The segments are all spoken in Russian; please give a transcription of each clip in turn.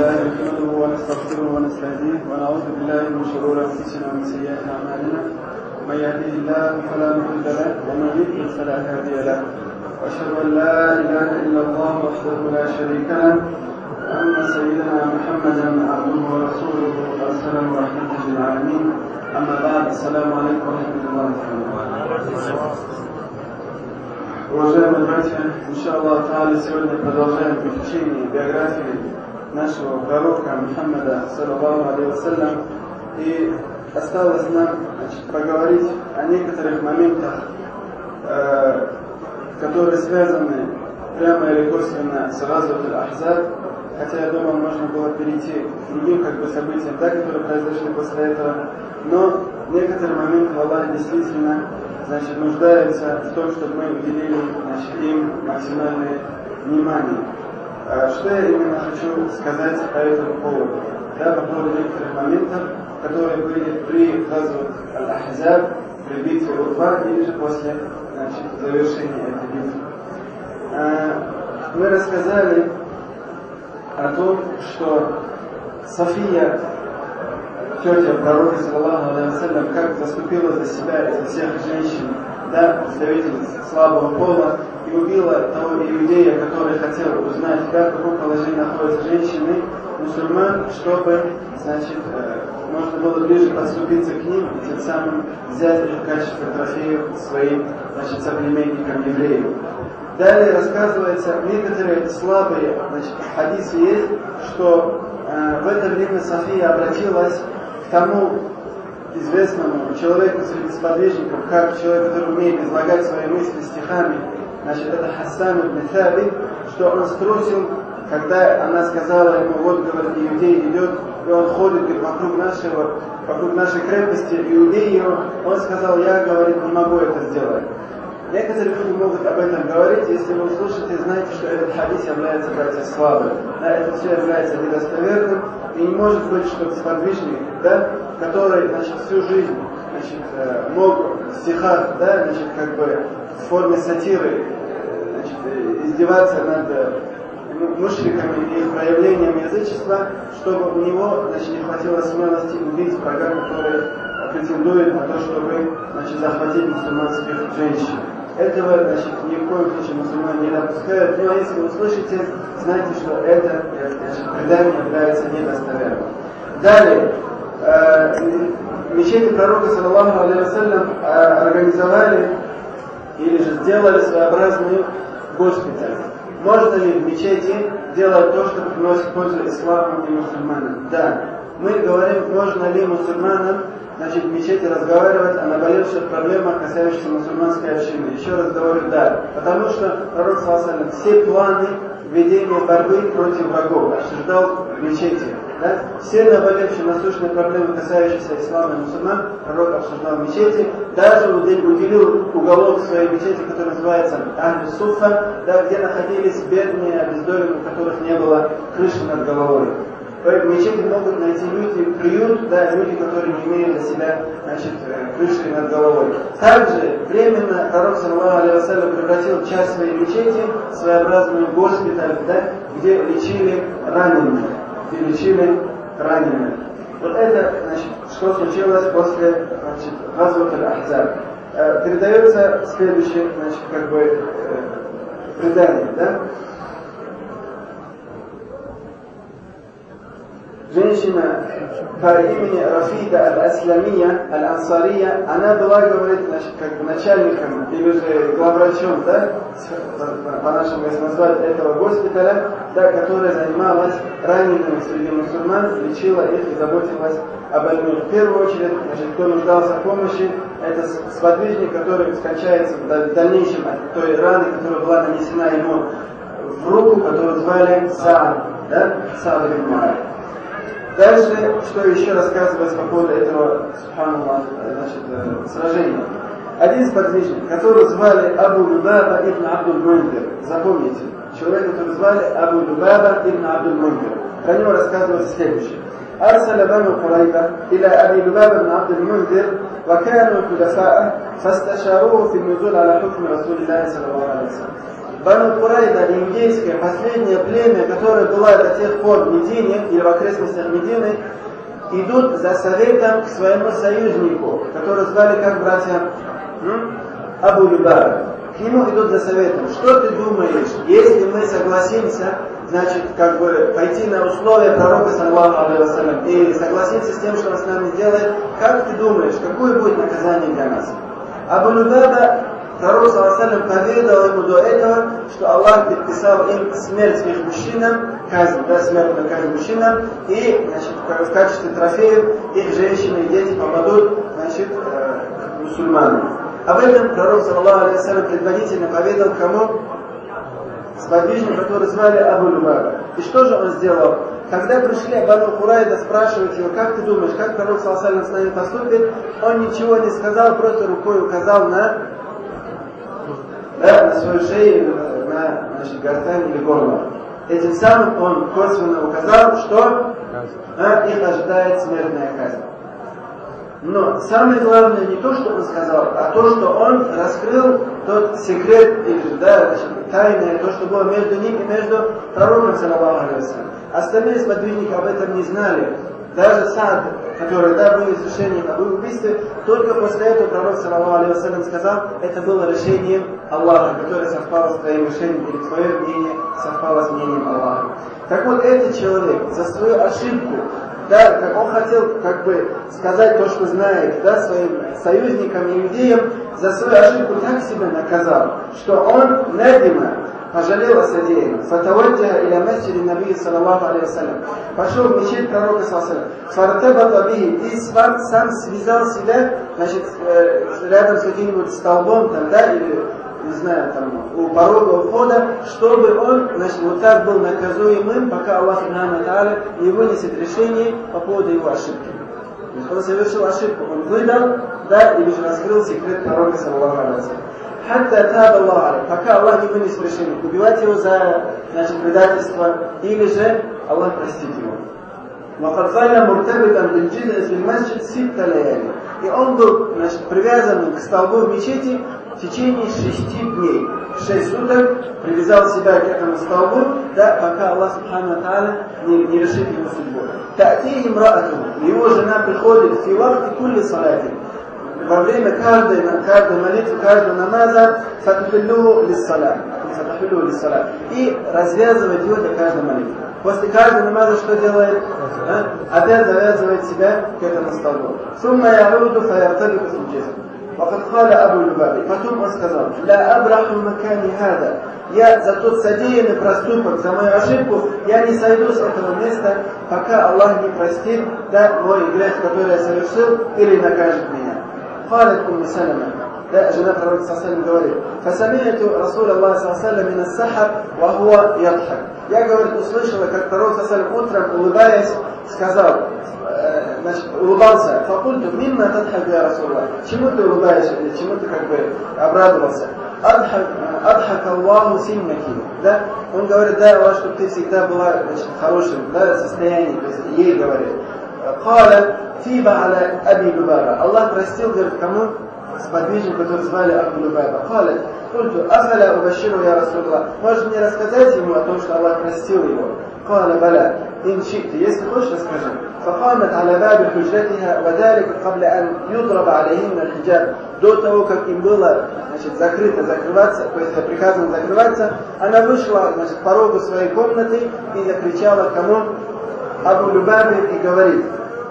لله نحمده ونستغفره ونستهديه ونعوذ بالله من شرور أنفسنا ومن سيئات أعمالنا من يهده الله فلا مضل له ومن يضلل فلا هادي له وأشهد أن لا إله إلا الله وحده لا شريك له وأن سيدنا محمدا عبده ورسوله أرسله رحمة للعالمين. أما بعد، السلام عليكم ورحمة الله وبركاته. Уважаемые братья, иншаллах та'аля, сегодня продолжаем изучение биографии нашего пророка Мухаммада саллаллаху алейхи вассалям. И осталось нам поговорить о некоторых моментах, которые связаны прямо или косвенно с Газват аль-Ахзаб. Хотя, я думаю, можно было перейти к другим событиям, которые произошли после этого. Но некоторые моменты в Аллахе действительно нуждаются в том, чтобы мы уделили им максимальное внимание. Что я именно хочу сказать по этому поводу? По поводу некоторых моментов, которые были при Газват аль-Ахзаб, при битве Урва, или же после завершения этой битвы. Мы рассказали о том, что София, тетя пророка саллаллаху алейхи вассалям, как заступила за себя и за всех женщин, представительниц слабого пола, и убила того иудея, который хотел узнать, в каком положении находятся женщины мусульман, чтобы, можно было ближе подступиться к ним и тем самым взять их в качестве трофеев своим, соплеменникам евреев. Далее рассказывается, некоторые слабые хадисы есть, что в это время София обратилась к тому известному человеку среди сподвижников, как человек, который умеет излагать свои мысли стихами, это Хасан ибн Табит, что он струсил, когда она сказала ему: вот, говорит, иудей идет, и он ходит вокруг нашей крепости, иудей его, он сказал: я, говорит, не могу это сделать. Некоторые люди могут об этом говорить, если вы услышите, знайте, что этот хадис является, братья, слабым. Это все является недостоверным, и не может быть, чтобы сподвижник, который, всю жизнь, мог в стихах, в форме сатиры, издеваться над мушриками и их проявлением язычества, чтобы у него, не хватило смелости убить врага, который претендует на то, чтобы, захватить мусульманских женщин. Этого, ни в коем случае мусульмане не допускают, но если вы услышите, знайте, что это предание является недостоверным. Далее, мечети пророка саллаллаху алейхи вассалям организовали или же сделали своеобразный госпиталь. Можно ли в мечети делать то, что приносит пользу исламу и мусульманам? Да. Мы говорим, можно ли мусульманам в мечети разговаривать о наболевших проблемах, касающихся мусульманской общины. Еще раз говорю, да. Потому что пророк саллаллаху алейхи вассалям все планы ведения борьбы против врагов обсуждал в мечети. Все наболевшие насущные проблемы, касающиеся ислама и мусульман, пророк обсуждал в мечети. Даже уделил уголок своей мечети, который называется Ахль-Суффа, где находились бедные, обездоленные, у которых не было крыши над головой. В мечети могут найти люди приют, люди, которые не имеют для себя, крыши над головой. Также временно пророк саллаллаху алейхи вассалям превратил часть своей мечети в своеобразный госпиталь, где лечили раненых. Вот это, что случилось после Газват аль-Ахзаб. Передается следующее, предание, Женщина по имени Рафида аль-Асламия, аль-Ансария, она была, говорит, начальником или же главврачом, по-нашему, если назвать, этого госпиталя, которая занималась ранеными среди мусульман, лечила их и заботилась о больных. В первую очередь, кто нуждался в помощи, это сподвижник, который скончается в дальнейшем от той раны, которая была нанесена ему в руку, которую звали Саад, Саад ибн Муадь. Дальше, что еще рассказывается по поводу этого, сражения. Один сподвижник, которого звали Абу Любаба ибн Абдуль-Мундир. Запомните, человек, которого звали Абу Любаба ибн Абдуль-Мундир. Про него рассказывается следующее. أرسل بنو قريظة إلى أبي لبابة بن عبد المنذر وكانوا خلفاء فاستشاروه في النزول على حكم رسول الله صلى الله عليه وسلم. Бану Курайда, иудейское, последнее племя, которое было до тех пор в Медине или в окрестностях Медины, идут за советом к своему союзнику, которого звали как братья Абу Любаба. К нему идут за советом. Что ты думаешь, если мы согласимся, значит, как бы пойти на условия пророка, саллаллаху алейхи ва саллям, и согласимся с тем, что он с нами делает, как ты думаешь, какое будет наказание для нас? Абу Любаба, пророк, саллаллаху алейхи ва саллям, поведал ему до этого, что Аллах предписал им смерть их мужчинам, казнь, да, смертную казнь мужчинам, и, значит, в качестве трофеев их женщины и дети попадут, значит, мусульманам. Об этом пророк, саллаллаху алейхи ва саллям, предварительно поведал кому? Сподвижник, который звали Абу Любаба. И что же он сделал? Когда пришли Бану Курайда спрашивать его, как ты думаешь, как пророк, саллаллаху алейхи ва саллям, с нами поступит, он ничего не сказал, просто рукой указал на свою шею, на, значит, гортань или горло. Этим самым он косвенно указал, что их ожидает смертная казнь. Но самое главное не то, что он сказал, а то, что он раскрыл тот секрет, тайное, то, что было между ним и между пророком, саллаллаху алейхи ва саллям. Остальные сподвижники об этом не знали. Даже Саад, который был решением об убийстве, только после этого пророк, саллаллаху алейхи ва саллям, сказал, это было решением Аллаха, которое совпало с твоим решением, или твое мнение совпало с мнением Аллаха. Так вот, этот человек за свою ошибку, да, как он хотел как бы сказать то, что знает, да, своим союзникам и иудеям, за свою ошибку так себя наказал, что он надима пожалел о содеянном. Фатаваджаха иля масджиди набии саллаллаху алейхи ва саллям. Пошел в мечеть пророка саллаллаху алейхи ва саллям. Фартабата бихи, и сам связал себя, значит, рядом с каким-нибудь столбом там, да, или не знаю, там, у порога входа, чтобы он, значит, вот так был наказуемым, пока Аллах Субхану ва Тааля не вынесет решение по поводу его ошибки. То есть он совершил ошибку, он выдал, да, или же раскрыл секрет пророка, саллаллаху алейхи ва саллям. Хатта таба Аллах, пока Аллах не вынес решение, убивать его за, значит, предательство, или же Аллах простит его. И он был, значит, привязан к столбу в мечети в течение 6 дней. 6 суток привязал себя к этому столбу, да, пока Аллах Субхану ва Тааля не решит его судьбу. Та'ти имраату, его жена приходит в вахти кулли салати, во время каждой молитвы, каждого намаза, фатухиллу лиссаля, и развязывает его для каждой молитвы. После каждого намаза что делает? Опять завязывает себя к этому столбу. Сумма я'уду фаяртабику фиджизм. وقد قال أبو لبابي, потом он сказал, لا أبرح المكان هذا, я за тот содеянный проступок, за мою ошибку, я не сойду с этого места, пока Аллах не простит, да, мой грех, который я совершил, или накажет меня. قالت أم سلمة, да, жена пророка саллаллаху алейхи ва саллям говорит, فسمعت رسول الله صلى الله عليه وسلم من السحر وهو يضحك. Я, говорит, услышала, как пророк саллаллаху алейхи ва саллям утром, улыбаясь, сказал, значит, улыбался, факульту, мимма тадхак я Расулаллах. Чему ты улыбаешься, или чему ты как бы обрадовался? Адхак Аллаху синнаки. Да? Он говорит, да, Аллах, чтобы ты всегда была, значит, в хорошем, да, состоянии, то есть ей говорит. Каля фиба аля Аби Любаба. Аллах простил, говорит, кому? Сподвижник, который звали Абу Любаба. Каля, культу, афаля убаширу я Расулаллах. Можешь мне рассказать ему о том, что Аллах простил его? قال بلى إن شئت, если хочешь, расскажи. فقامت على باب حجرتها وذلك قبل أن يضرب عليهن الحجاب. До того, как им было, значит, закрываться, то есть приказано закрываться, она вышла, значит, к порогу своей комнаты и закричала кому? Абу Любабе, и говорит,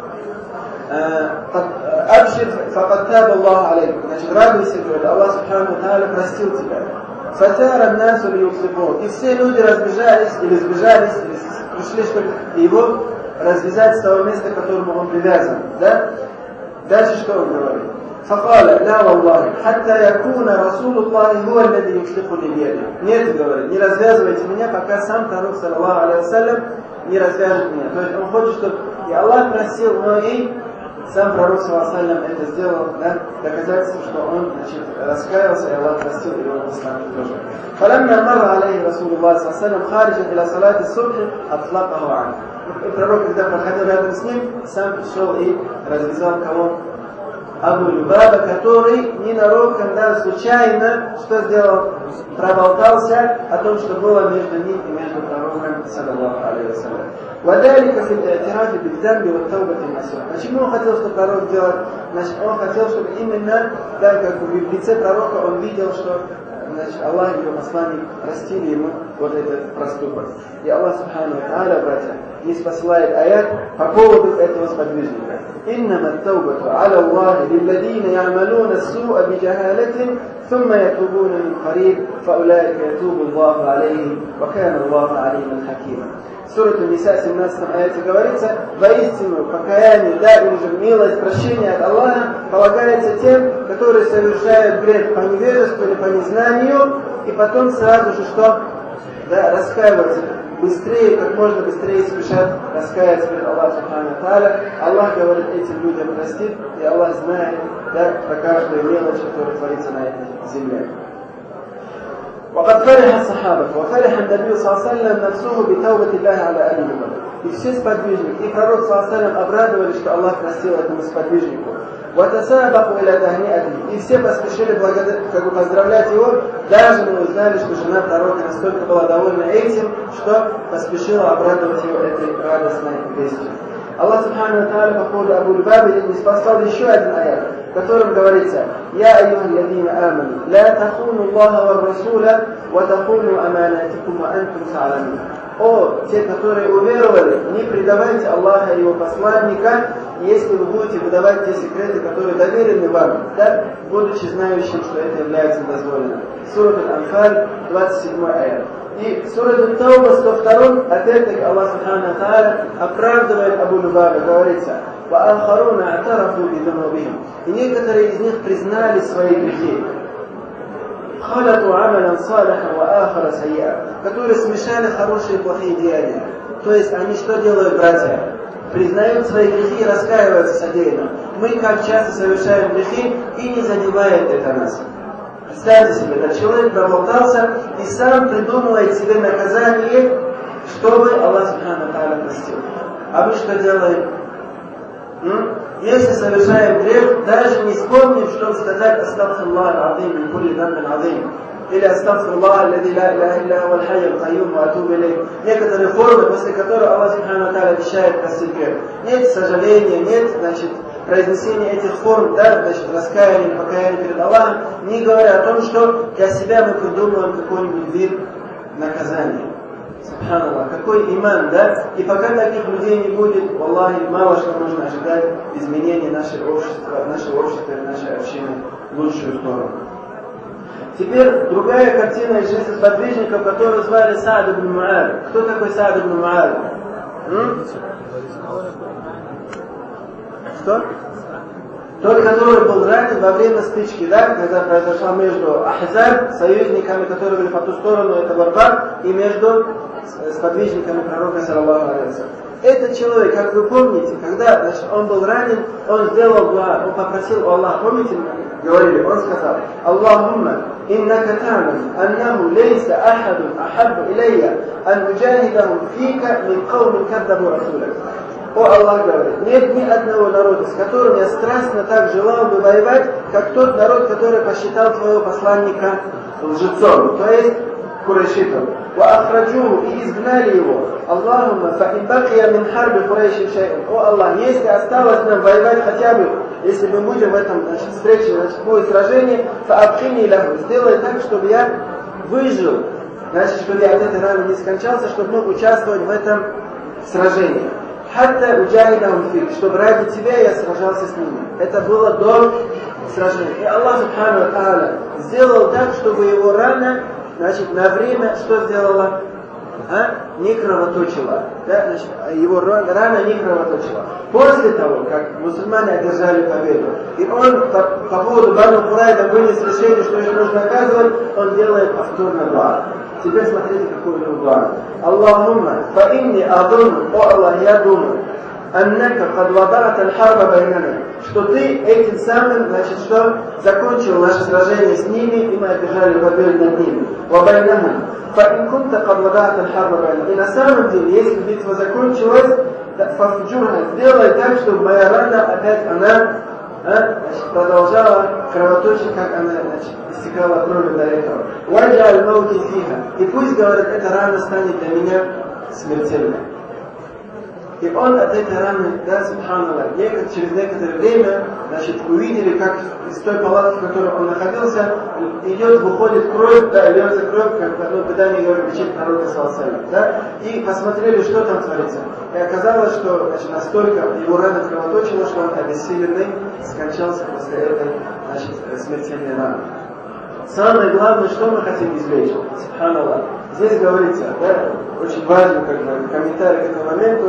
«Абшир факад таба Аллаху алейк». Значит, радуйся, говорит, Аллах Субхану ва Тааля простил тебя. Фатара насу лиюслипу. И все люди разбежались, или пришли, чтобы его развязать с того места, к которому он привязан. Да? Дальше что он говорит? Факаля, ля валлахи, хатта якуна Расулуллахи хуа аллади юслихуни бияди. Нет, говорит, не развязывайте меня, пока сам пророк, саллаллаху алейхи ва саллям, не развяжет меня. То есть он хочет, чтобы и Аллах просил, но и сам пророк, саллаллаху алейхи ва саллям, это сделал, да, доказательство, что он, значит, раскаялся, и Аллах простил его посланник тоже. فلما مر عليه رسول الله صلى الله عليه وسلم خارجا إلى صلاة الصبح أطلقه عنه. И пророк, когда проходил рядом с ним, сам пришел и развязал кого? Абу Любаба, который ненароком, да, случайно, что сделал? Проболтался о том, что было между ним и между пророком, саллаллаху алейхи ва саллям. وذلك في الاعتراف بالذنب والتوبة النصوح. Почему он хотел, чтобы пророк делал? Значит, он хотел, чтобы именно, да, как бы в лице пророка он видел, что, значит, Аллах и его посланник простили ему вот этот проступок. И Аллах субхану ва тааля, братья, не посылает аят по поводу этого сподвижника. إنما التوبة على الله للذين يعملون السوء بجهالة ثم يتوبون من قريب فأولئك يتوب الله عليهم وكان الله عليما حكيما. Сура Ниса, 17 аяте говорится: воистину покаяние, да, или же милость, прощение от Аллаха полагается тем, которые совершают грех по невежеству или по незнанию, и потом сразу же что? Да, раскаиваются. Быстрее, как можно быстрее спешат раскаяться перед Аллахом субхану ва тааля. Аллах говорит, этим людям простит, и Аллах знает, да, про каждую мелочь, которая творится на этой земле. وقد فرح الصحابة وفرح النبي صلى الله عليه وسلم نفسه بتوبة الله على أهل بدر. И все сподвижники, и пророк صلى الله عليه وسلم обрадовались, что Аллах простил этому сподвижнику. وتسابقوا إلى تهنئته. И все поспешили как бы поздравлять его. Даже мы узнали, что жена пророка настолько была довольна этим, что поспешила обрадовать его этой радостной вестью. Аллах субхану ва тааля по поводу Абу Любабы здесь послал еще один аят, в котором говорится: «Я айюхаллазина аману, ла тахуну Аллаха ва расуля, ва тахуну аманатикум ва антум та'ламун». О, те, которые уверовали, не предавайте Аллаха и его посланника, если вы будете выдавать те секреты, которые доверены вам, да, будучи знающим, что это является дозволенным. Сура Аль-Анфаль, 27 аят. И сура Ат-Тауба, 102, опять-таки Аллах субхану ва тааля оправдывает Абу Любаба, говорится: وَآخَرُونَ اعْتَرَفُوا بِذُنُوبِهِمْ. И некоторые из них признали свои грехи. خَلَقُوا عَمَلًا صَالِحًا وَآخَرَ سَيِّئًا. Которые смешали хорошие и плохие деяния. То есть они что делают, братья? Признают свои грехи и раскаиваются содеянным. Мы как часто совершаем грехи, и не задевает это нас. Представьте себе, когда человек проболтался и сам придумывает себе наказание, чтобы Аллах субхану ва тааля простил. А мы что делаем? Если совершаем грех, даже не вспомним, чтобы сказать «Астагфируллах аль-азим мин кулли дамбин азим» или «Астагфируллах аллади ла илляха илля хуа аль-хайй аль-кайюм ва атубу илейх». Некоторые формы, после которых Аллах субхану ва тааля обещает простить грех. Нет сожаления, нет, значит, произнесение этих форм, да, значит, раскаяния, покаяния перед Аллахом, не говоря о том, что для себя мы придумываем какой-нибудь вид наказания. Субханаллах, какой иман, да? И пока таких людей не будет, Аллахи, мало что нужно ожидать изменения нашего общества и нашей общины в лучшую сторону. Теперь другая картина из жизни сподвижников, которую звали Саад ибн Муад. Кто такой Саад ибн Муад? Что? Тот, который был ранен во время стычки, да, когда произошла между Ахзаб, союзниками, которые были по ту сторону этого рва, и между сподвижниками пророка, саллаллаху алейхи ва саллям. Этот человек, как вы помните, когда, значит, он был ранен, он сделал дуа, он попросил у Аллаха, помните, говорили, он сказал: «Аллахумма, иннака та'лам, аннаху лейса ахадун ахаббу илейя, ан уджахидахум фика мин кауmin каддабу расулак». О Аллах говорит, нет ни одного народа, с которым я страстно так желал бы воевать, как тот народ, который посчитал твоего посланника лжецом, то есть курайшитом. وَأَخْرَجُوهُ, и изгнали его. Аллахумма, فَإِنْ بَقِيَ مِنْ حَرْبِ قُرَيْشٍ شَيْءٍ. О Аллах, если осталось нам воевать хотя бы, если мы будем в этом, значит, встрече, значит, будет сражение, فَأَبْقِنِي لَهُ, сделай так, чтобы я выжил, значит, чтобы я от этой раны не скончался, чтобы мог участвовать в этом сражении. Хатта уджахидахум фик, чтобы ради тебя я сражался с ними. Это было до сражения. И Аллах субхану ва тааля сделал так, чтобы его рана, значит, на время что сделала? Не кровоточила. Да? Значит, его рана не кровоточила. После того, как мусульмане одержали победу, и он по поводу Бану Курайда вынес решение, что их нужно наказывать, он делает повторно дуа. Теперь смотрите, какой у него дуа. Аллахумма, фа инни адунну, о Аллах, я думаю, аннака кад вадат аль-харба байнана, что ты этим самым, значит, что закончил наше сражение с ними, и мы одержали победу над ними. Ва байнахам, фа ин кунта кад вадат аль-харба байнана. И на самом деле, если битва закончилась, фафджурха, сделай так, чтобы моя рана опять она Значит, продолжала кровоточить, как она, значит, истекала кровью до этого. «Ваджа аль-мауки фиха». И пусть, говорит, эта рана станет для меня смертельной. И он от этой раны, да, субханаллах, через некоторое время, значит, увидели, как из той палаты, в которой он находился, выходит кровь, да, льется кровь, как в одном предании говорит, лечит народа салсалям, да, и посмотрели, что там творится. И оказалось, что, значит, настолько его рана кровоточила, что он обессиленный скончался после этой, значит, смертельной раны. Самое главное, что мы хотим извлечь, субханаллах. Здесь говорится, да, очень важный, как бы, комментарий к этому моменту.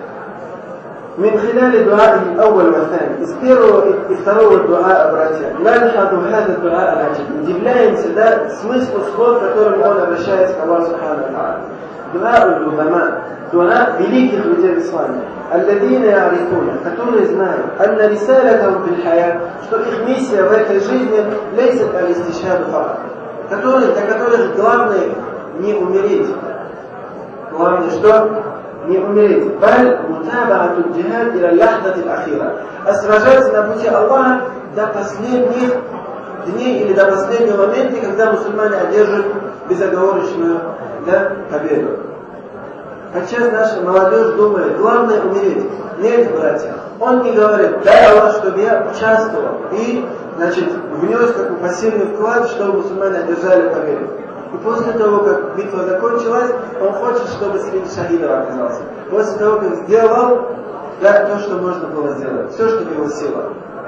من خلال دعائه الأول والثاني из первого и второго дуа, братья, نلحظ هذا الدعاء العجيب. Удивляемся, да, смыслу слов, которым он обращается к Аллаху субхану ва тааля. Дуа уль-улама, дуа великих людей в исламе, الذين يعرفون, которые знают, أن رسالتهم في الحياة, что их миссия в этой жизни ليست الاستشهاد فقط, для которых главное не умереть. Главное что? Не умереть. Баль мутабаату джихад иля ляхдати аль-ахира. А сражаться на пути Аллаха до последних дней или до последнего момента, когда мусульмане одержат безоговорочную, да, победу. Сейчас наша молодежь думает, главное умереть. Нет, братья. Он не говорит, дай Аллах, чтобы я участвовал и, значит, внес как бы посильный вклад, чтобы мусульмане одержали победу. И после того, как битва закончилась, он хочет, чтобы среди шахидов оказался. После того, как сделал, да, то, что можно было сделать. Все, что в его силах.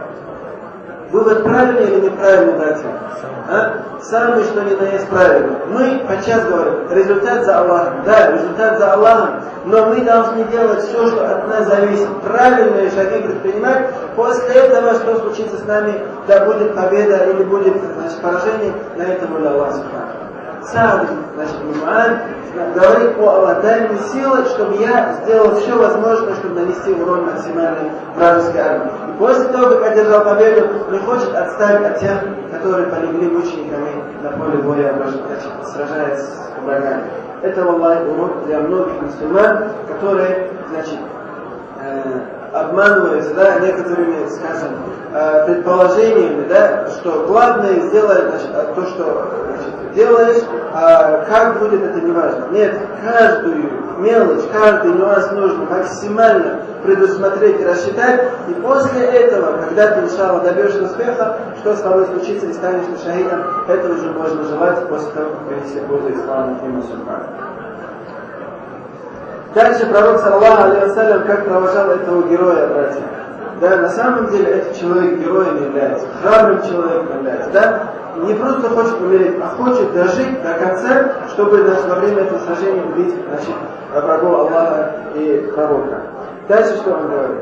Вывод правильный или неправильный, братья? Самый, что ни на есть правильный. Мы подчас говорим, результат за Аллахом. Да, результат за Аллахом. Но мы должны делать все, что от нас зависит. Правильные шаги предпринимать. После этого, что случится с нами, да будет победа или будет, значит, поражение, на этом воля Аллаха субхану. Саад, значит, Му'ад говорит: о Аллах, дай мне силы, чтобы я сделал все возможное, чтобы нанести урон максимальной вражеской армии. И после того, как одержал победу, не хочет отстать от тех, которые полегли мучениками на поле боя, сражаясь с врагами. Это, Аллах, урок для многих мусульман, которые, значит, обманываются, да, некоторыми, скажем, предположениями, да, что главное сделать, значит, то, что, значит, делаешь, а как будет, это не важно. Нет, каждую мелочь, каждый нюанс нужно максимально предусмотреть и рассчитать, и после этого, когда ты, иншаллах, добьешься успеха, что с тобой случится и станешь шахидом, это уже можно желать после того, как принести пользу исламу и мусульманам. Дальше пророк, саллаллаху алейхи вассалям, как провожал этого героя, братья. Да, на самом деле этот человек героем является, храбрым человеком является, да, не просто хочет умереть, а хочет дожить до конца, чтобы, значит, во время этого сражения убить, значит, врагов Аллаха и пророка. Дальше что он говорит?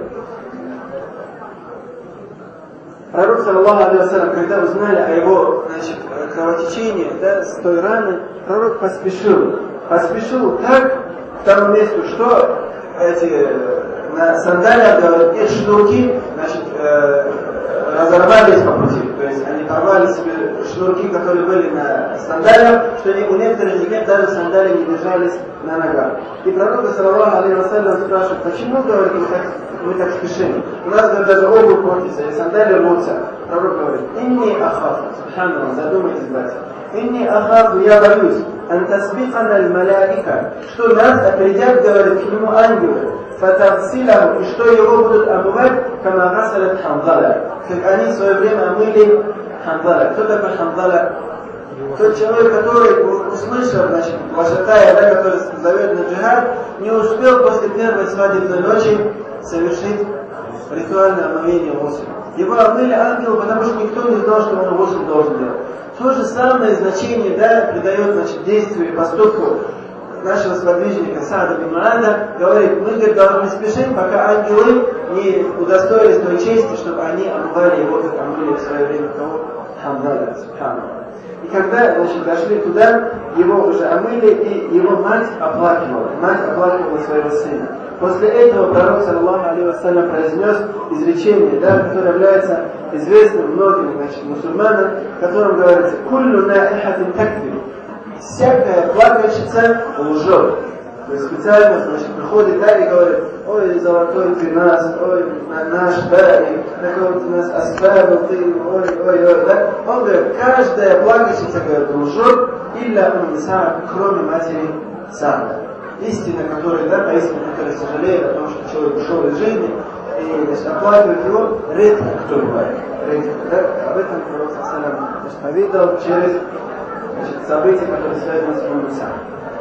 Пророк, саллаллаху алейхи вассалям, когда узнали о его, значит, кровотечении, да, с той раны, пророк поспешил так к тому месту, что эти на сандалиях, говорят, эти шнурки, значит, разорвались по пути. То есть они порвали себе шнурки, которые были на сандалиях, что у некоторых людей даже сандалии не держались на ногах. И пророк, саллаллаху алейхи вассалям, спрашивает: почему, говорит, мы так спешим? У нас, говорит, даже обувь портится, и сандалии рвутся. Пророк говорит: инни ахафу, субханаллах, задумайтесь, братья. Инни ахафу, я боюсь, ан тасбихана аль-маляика, что нас опередят, говорит, к нему ангелы, фатагсилаху, и что его будут омывать, кама гасалят Ханзала, как они в свое время омыли Ханзала. Кто такой Ханзала? Тот человек, который, услышал, значит, вожатая, да, который зовет на джихад, не успел после первой свадебной ночи совершить ритуальное омовение гусля. Его омыли ангелы, потому что никто не знал, что он гусля должен делать. То же самое значение, да, придает, значит, действию и поступку нашего сподвижника Саада бин Муада. Говорит: мы, говорит, должны спешить, пока ангелы не удостоились той чести, чтобы они омывали его, как омыли в свое время кого? Ханзала, субханаллах. И когда, значит, дошли туда, его уже омыли, и его мать оплакивала своего сына. После этого пророк, саллаллаху алейхи вассалям, произнес изречение, да, которое является известным многим, значит, мусульманам, в котором говорится: «Куллю наихатин такфир». Всякая плакальщица лжет. То есть специально, значит, приходит, да, и говорит: ой, золотой ты нас, ой, наш, да, и такой вот нас оставил ты, ой, да. Он говорит, каждая плакальщица, говорит, лжет, илля унниса, кроме матери Саада. Истина, которая, да, поистине, которая сожалеет о том, что человек ушел из жизни, и, значит, оплакивает его, редко кто бывает. Редко, да? Об этом Пророк Салам поведал через, значит, события, которые связаны с Унниса.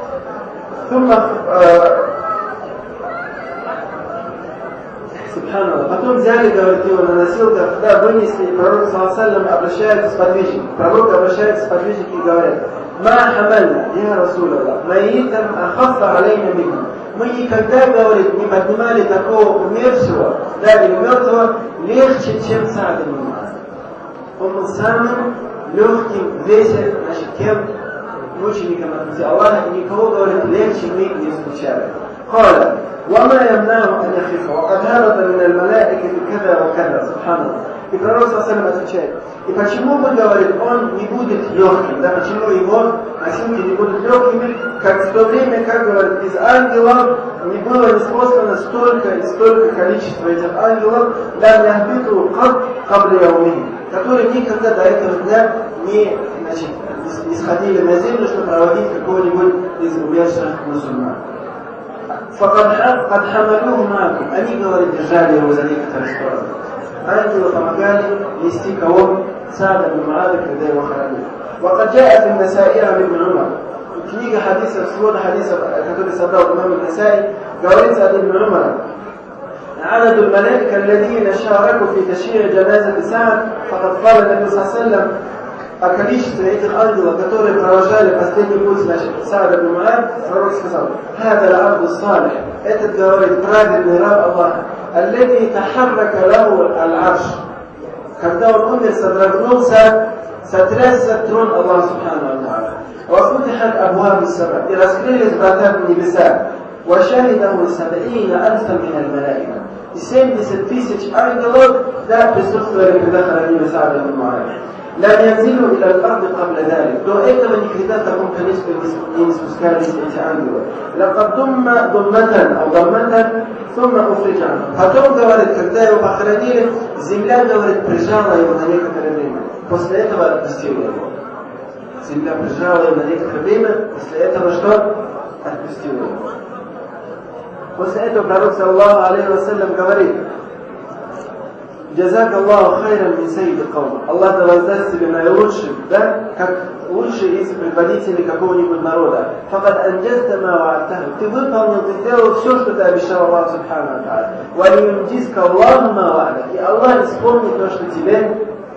Потом взяли, говорит, его на носилках, да, вынесли, и пророк Салам обращается с подвижником. Пророк обращается с подвижником и говорит: «Ма хамальна, я Расулаллах, маитам ахафа алейна минхум». Мы никогда, говорит, не поднимали такого умершего, да, или мертвого, легче, чем Саад ибн Муаз. Он был самым легким, весел, значит, кем мучеником от пути Аллаха, и никого, говорит, легче мы не встречали. قال وما يمنعه أن يخف وقد هبط من الملائكة كذا وكذا سبحان الله. И пророк Салам отвечает: и почему бы, говорит, он не будет легким, да, почему его носилки не будут легкими, как в то время, как, говорит, из ангелов не было неспослано столько и столько количества этих ангелов, да, яхбиту кабли яумин, которые никогда до этого дня не, значит, не сходили на землю, чтобы проводить какого-нибудь из умерших мусульман. قد حملوه معكم. Они, говорит, держали его за некоторые стороны. Ангелы помогали нести кого? Саада ибн Муаза, когда его хоронили. وقد جاء في النسائي عن ابن عمر. Книга хадисов, свода хадисов, который собрал имам Насаи, говорится от ибн Умара: عدد الملائكة الذين شاركوا في تشييع جنازة سعد فقد قال النبي صلى الله عليه وسلم о количестве этих ангелов, которые провожали последний путь, значит, Саада ибн Муаз, пророк сказал: هذا العبد الصالح, этот, говорит, праведный раб Аллаха, الذي تحرك له العرش, когда он умер, содрогнулся, сотрясся трон Аллаха субхану ва тааля. وفتحت أبواب السماء, и раскрылись врата небеса. وشهده 70,000 من الملائكة, и 70 тысяч ангелов, да, присутствовали, когда хоронили Саада ибн Муаз. لا ينزلوا إلى الأرض قبل ذلك. До этого никогда в таком количестве не спускались эти ангелы. لقد ضم ضمة أو ضمة ثم أخرج عنه. Потом, говорит, когда его похоронили, земля, говорит, прижала его на некоторое время. После этого отпустила его. Земля прижала его на некоторое время, после этого что? Отпустила его. После этого пророк, саллаллаху алейхи ва саллям, говорит: Джазак Аллаху хайран мин саййиди кауми. Аллах да воздаст тебе наилучшим, да, как лучший из предводителей какого-нибудь народа. Факад анджазта ма ва'адтаху. Ты выполнил, ты сделал все, что ты обещал Аллаху субхану ва тааля. Ва юнджизка Аллаху ма ва'адак. И Аллах исполнит то, что тебе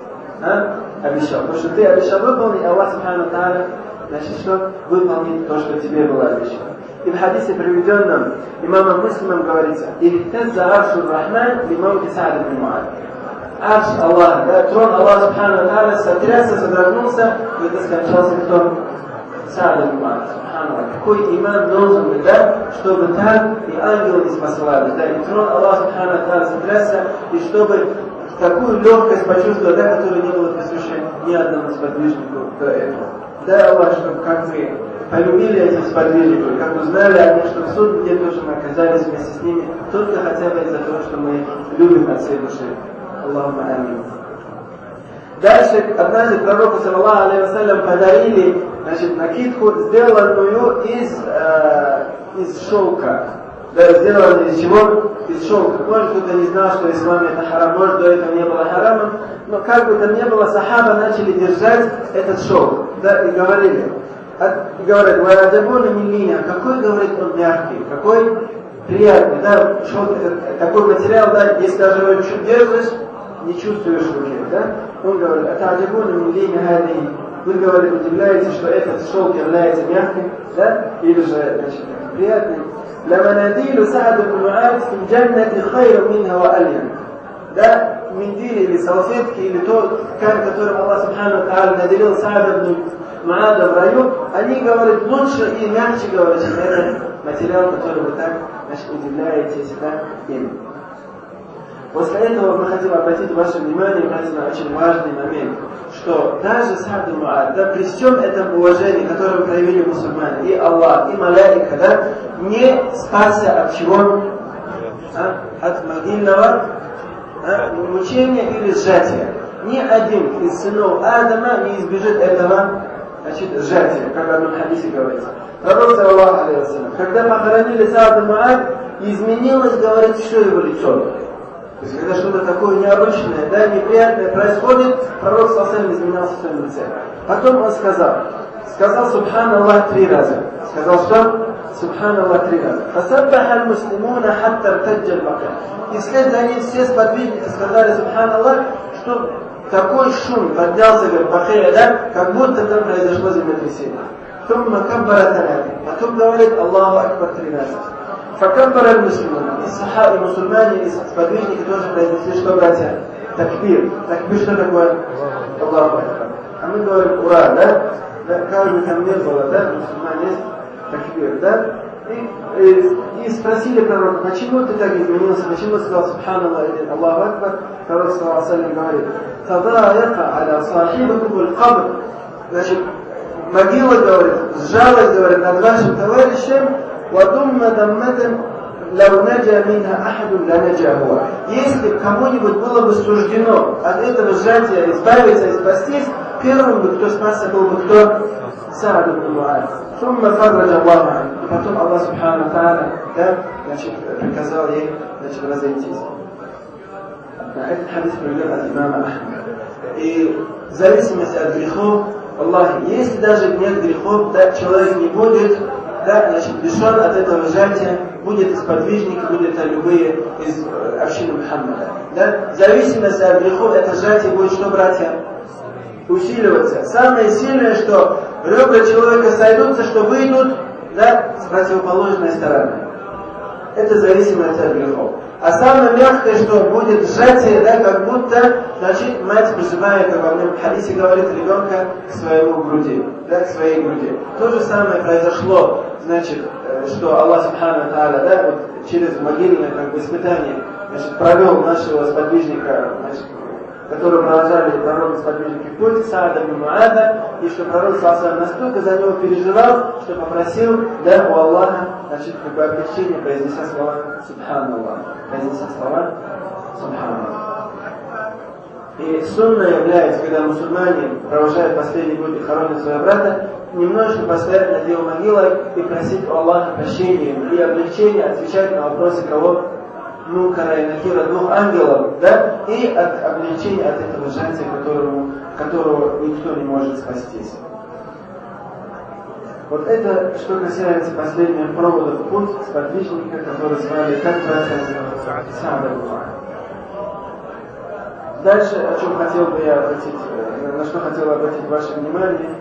обещал. То, что ты обещал выполнить, Аллах субхану ва тааля, значит, что выполнит то, что тебе было обещано. И в хадисе, приведенном имамом Муслимом, говорится: «Ихтазза аршу рахман лимаути Саад ибн Муаз». Арш Аллах, да, трон Аллаха субхану ва тааля сотрясся, содрогнулся, когда скончался кто? Саад ибн Муаз. Какой иман должен быть, да, чтобы так и ангелы не спасали, да, и трон Аллаха субхану ва тааля сотрясся, и чтобы такую легкость почувствовать, да, которая не была присуща ни одному сподвижнику до этого. Дай Аллах, чтобы как мы полюбили этих сподвижников, как узнали о них, что в суд, где тоже мы оказались вместе с ними, только хотя бы из-за того, что мы любим от всей души. Аллахумма амин. Дальше, однажды пророку, саллаллаху алейхи ва саллям, подарили, значит, накидку, сделанную из шелка. Да, сделанную из чего? Из шелка. Может, кто-то не знал, что ислам это харам, может, до этого не было харамом, но как бы там ни было, сахаба начали держать этот шелк, да, и говорили. И говорят: «Ва'аджабуна мин линя». Какой, говорит, он мягкий, какой приятный, да, шелк, такой материал, да, если даже его чуть держишь, не чувствуешь в руке, да. Он говорит: «Ата'аджабуна мин линя хадии». Вы, говорит, удивляетесь, что этот шелк является мягким, да, или же, значит, приятным. «Ламанадилу Саад ибн Муаз фи джаннати хайру минха ва альян». Да, миндили или салфетки, или то, которым Аллах субхану ва тааля наделил Саад ибн Муаза в раю, они, говорят, лучше и мягче, говорят, чем этот материал, который вы так, значит, удивляетесь, да, им. После этого мы хотим обратить ваше внимание на очень важный момент, что даже Саад ибн Муаз, да, при всем этом уважении, которое проявили мусульмане, и Аллах, и маляика, да, не спасся от чего? от могильного мучения или сжатия. Ни один из сынов Адама не избежит этого сжатия, как в одном хадисе говорится. Пророк, саллаллаху алейхи ва саллям, когда похоронили Саад ибн Муаз, изменилось, говорит, все его лицо. То есть, когда что-то такое необычное, да, неприятное происходит, пророк, саллаллаху алейхи ва саллям, изменялся в своем лице. Потом он сказал Субханаллах 3 раза. Сказал что? Субханаллах 3 раза. Фасаббаха аль-муслимуна хатта иртаджа аль-бакар. И вслед за ним все сподвижники сказали Субханаллах, что такой шум поднялся в Бахире, да, как будто там произошло землетрясение. Потом говорит Аллаху Акбар 3 раза. Факаббар аль-муслимуна. И сахабы, мусульмане, и сподвижники тоже произнесли, что, братья? Такбир. Такбир что такое? Аллаху Акбар. А мы говорим ура, да? Каждый там не было, да? Мусульмане есть такбир, да? И спросили пророка, почему ты так изменился, почему ты сказал Субханаллах или Аллаху Акбар? Пророк, саллаллаху алейхи ва саллям, говорит, «Тадаяка аля сахибакум аль-кабр». Значит, могила, говорит, сжалась, говорит, над вашим товарищем, «Вадумма дамматан лау наджа минха ахадун ла наджа хуа». Если кому-нибудь было бы суждено от этого сжатия избавиться и спастись, первым бы, кто спасся, был бы кто? Саад ибн Муаз. Сумма фарраджа Аллаху анху. И потом Аллах Субхану Тааля, да, значит, приказал ей, значит, разойтись. Этот хадис приведен от имама Ахмада. И в зависимости от грехов, Аллах, если даже нет грехов, да, человек не будет, да, значит, лишен от этого сжатия, будет из подвижников, будет любые из общины Мухаммада. Да? В зависимости от грехов это сжатие будет что, братья? Усиливаться. Самое сильное, что ребра человека сойдутся, что выйдут, да, с противоположной стороны. Это зависимость от грехов. А самое мягкое, что будет сжатие, да, как будто, значит, мать прижимает, как в одном хадисе говорит, ребенка к своему груди, да, к своей груди. То же самое произошло, значит, что Аллах Субхану Тааля, да, вот через могильное, как бы, испытание, значит, провел нашего сподвижника, значит, которые продолжали пророк сподвижники в путь, Саада ибн Муаза, и что пророк настолько за него переживал, что попросил, да, у Аллаха, значит, как бы облегчение, произнеся слова Субханаллах. Произнеся слова Субханаллах. И сунна является, когда мусульмане провожают последний путь и хоронят своего брата, немножко постоять над его могилой и просить у Аллаха прощения и облегчения, отвечать на вопросы кого? Мункара и Накира, 2 ангелов, да, и от облегчения от этого сжатия, которого никто не может спастись. Вот это, что касается последних проводов в путь сподвижника, которые звали как братья Саада ибн Муаз. Дальше, о чем хотел бы я обратить, на что хотел обратить ваше внимание,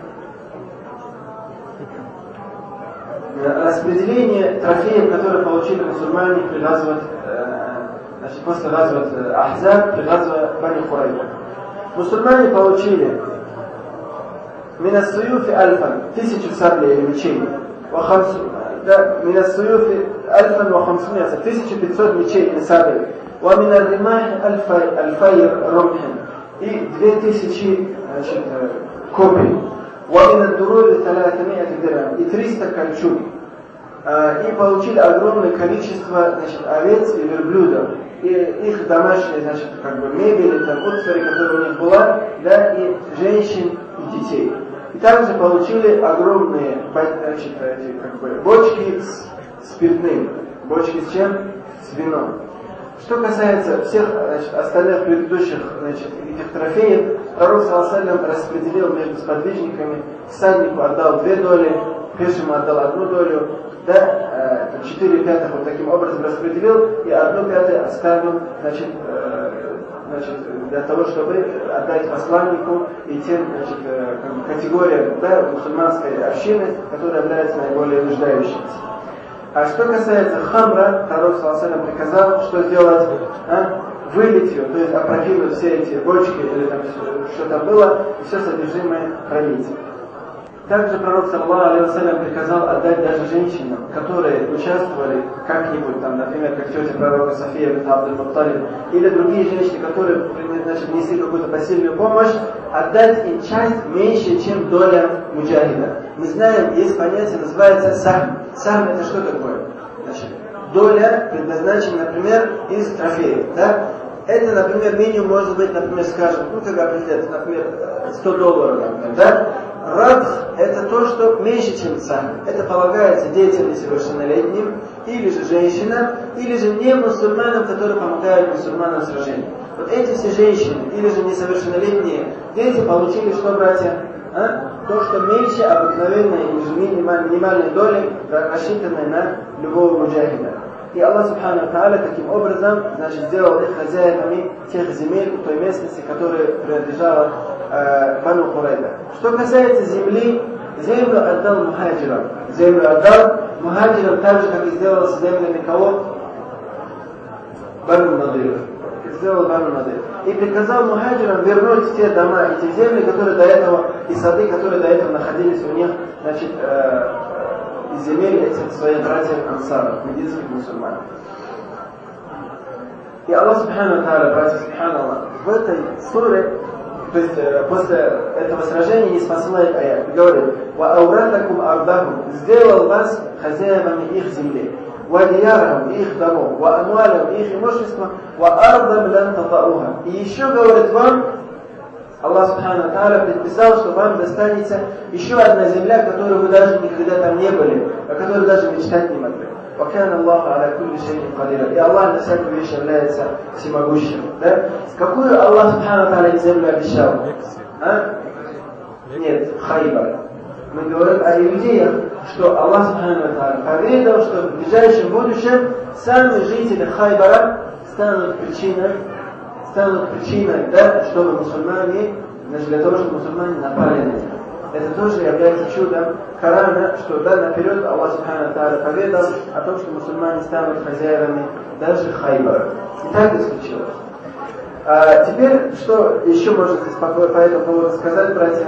распределение трофеев, которые получили мусульмане при газве, значит, после газвы Ахзаб, при газве Бани Хурайба. Мусульмане получили Минас-Суюфи Альфан, 1000 саблей или мечей, Минас-Суюфи Альфан ва Хамсумяса, 1500 мечей или саблей, ва Минар-Римахи Альфайр Ромхин, и 2000, значит, копий. ومن الدروع 300 درهم и 300 кольчуг. И получили огромное количество, значит, овец и верблюдов. И их домашние, значит, как бы мебели, там, утвари, которая у них была, да, и женщин, и детей. И также получили огромные, значит, эти, как бы, бочки с спиртным. Бочки с чем? С вином. Что касается всех, значит, остальных предыдущих, значит, этих трофеев, пророк ﷺ распределил между сподвижниками, всаднику отдал 2 доли, пешему отдал 1 долю, да, 4/5 вот таким образом распределил, и 1/5 оставил, значит, для того, чтобы отдать посланнику и тем, значит, категориям, да, мусульманской общины, которые являются наиболее нуждающимися. А что касается хамра, пророк ﷺ приказал, что сделать? Вылить ее, то есть опрокинуть все эти бочки или там что там было, и все содержимое пролить. Также пророк ﷺ приказал отдать даже женщинам, которые участвовали как-нибудь, там, например, как тетя пророка София бинт Абдуль-Мутталиб, или другие женщины, которые, значит, несли какую-то посильную помощь, отдать им часть меньше, чем доля муджахида. Мы знаем, есть понятие, называется сахм. Сахм это что такое? Значит, доля предназначена, например, из трофеев. Да? Это, например, минимум может быть, например, скажем, как определяется, например, $100, например, да? Радх – это то, что меньше, чем сахар. Это полагается детям несовершеннолетним, или же женщинам, или же не мусульманам, которые помогают мусульманам в сражении. Вот эти все женщины, или же несовершеннолетние дети получили что, братья? То, что меньше обыкновенной или же минимальной доли, рассчитанной на любого муджахида. И Аллах Субхану Тааля таким образом, значит, сделал их хозяевами тех земель, той местности, которая принадлежала Бану Курайда. Что касается земли, землю отдал мухаджирам. Землю отдал мухаджирам так же, как и сделал с землями кого? Бану Надир. Сделал Бану Надир. И приказал мухаджирам вернуть те дома и те земли, которые до этого, и сады, которые до этого находились у них, значит, из земель этих своих братьев ансаров, мединских мусульман. И Аллах Субхану Тааля, братья Субханаллах, в этой суре, то есть после этого сражения не спасает аят, и говорит: «Ва ауратакум ардахум», сделал вас хозяевами их земли, «Ва диярахум», их домов, «Ва амуалям», их имущества, «Ва ардам лан татауха». И еще говорит вам, Аллах Субхану Тааля предписал, что вам достанется еще одна земля, которую вы даже никогда там не были, о которой даже мечтать не могли. وَكَانَ اللَّهُ عَلَى كُلِّ شَيْءٍ قَدِيرًا. И Аллах на всякую вещь является всемогущим. Да? Какую Аллах Субхану Тааля землю обещал? Нет, Хайбар. Мы говорим о иудеях, что Аллах Субхану Тааля поведал, что в ближайшем будущем сами жители Хайбара станут причиной, да, чтобы мусульмане, значит, для того, чтобы мусульмане напали на них. Это тоже является чудом Корана, что да, наперед Аллах Субхану Тааля поведал о том, что мусульмане станут хозяевами даже Хайбара. И так и случилось. Теперь, что еще можно по этому поводу сказать, братья?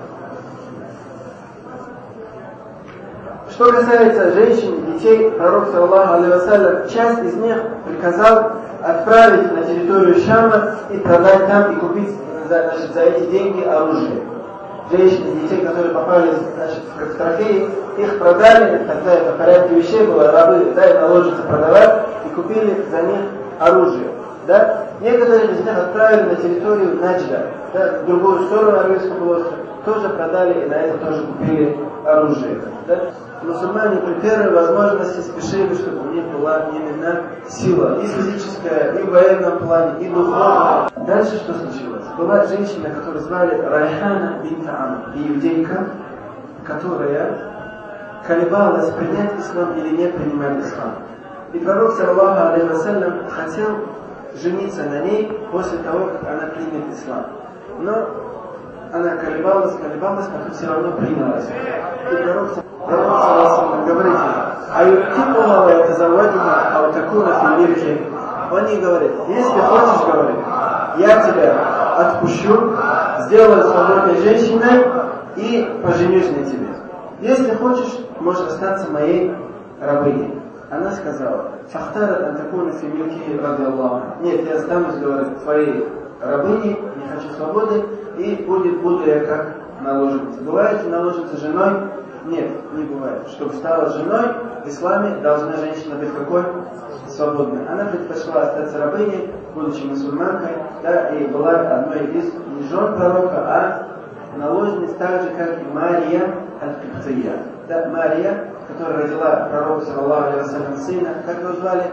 Что касается женщин и детей, пророк, саллаллаху алейхи вассалям, часть из них приказал отправить на территорию Шама и продать там и купить, значит, за эти деньги оружие. Женщин и детей, которые попали, значит, в трофеи, их продали, тогда это в порядке вещей было, рабы, да, и наложницы продавать, и купили за них оружие. Да? Некоторые из них отправили на территорию Наджда, да, в другую сторону Аравийского полуострова, тоже продали и на это тоже купили оружие. Да? Мусульмане при первой возможности спешили, чтобы у них была именно сила, и физическая, и в военном плане, и духовная. Дальше что случилось? Была женщина, которую звали Райхана бинт Амр, иудейка, которая колебалась, принять ислам или не принимать ислам. И пророк, саллаллаху алейхи вассалям, хотел жениться на ней после того, как она примет ислам. Но она колебалась, потом все равно приняла ислам. И пророк говорит: «Аюттикуха ва ятазаввадиха ау такуна фи мирхи». Он ей говорит: если хочешь, говорит, я тебя отпущу, сделаю свободной женщиной и поженюсь на тебе. Если хочешь, можешь остаться моей рабыней. Она сказала: «Фахтарат ан такуна фи мирхи ради Аллаха». Нет, я останусь, говорит, твоей рабыней, не хочу свободы, и буду я как наложница. Бывает ли наложница женой? Нет, не бывает. Чтобы стала женой, в исламе должна женщина быть какой? Свободной. Она предпочла остаться рабыней, будучи мусульманкой, да, и была одной из не жен пророка, а наложниц, так же, как и Мария аль-Кибтия. Да, Мария, которая родила пророка, саллаллаху алейхи вассалям, сына, как его звали?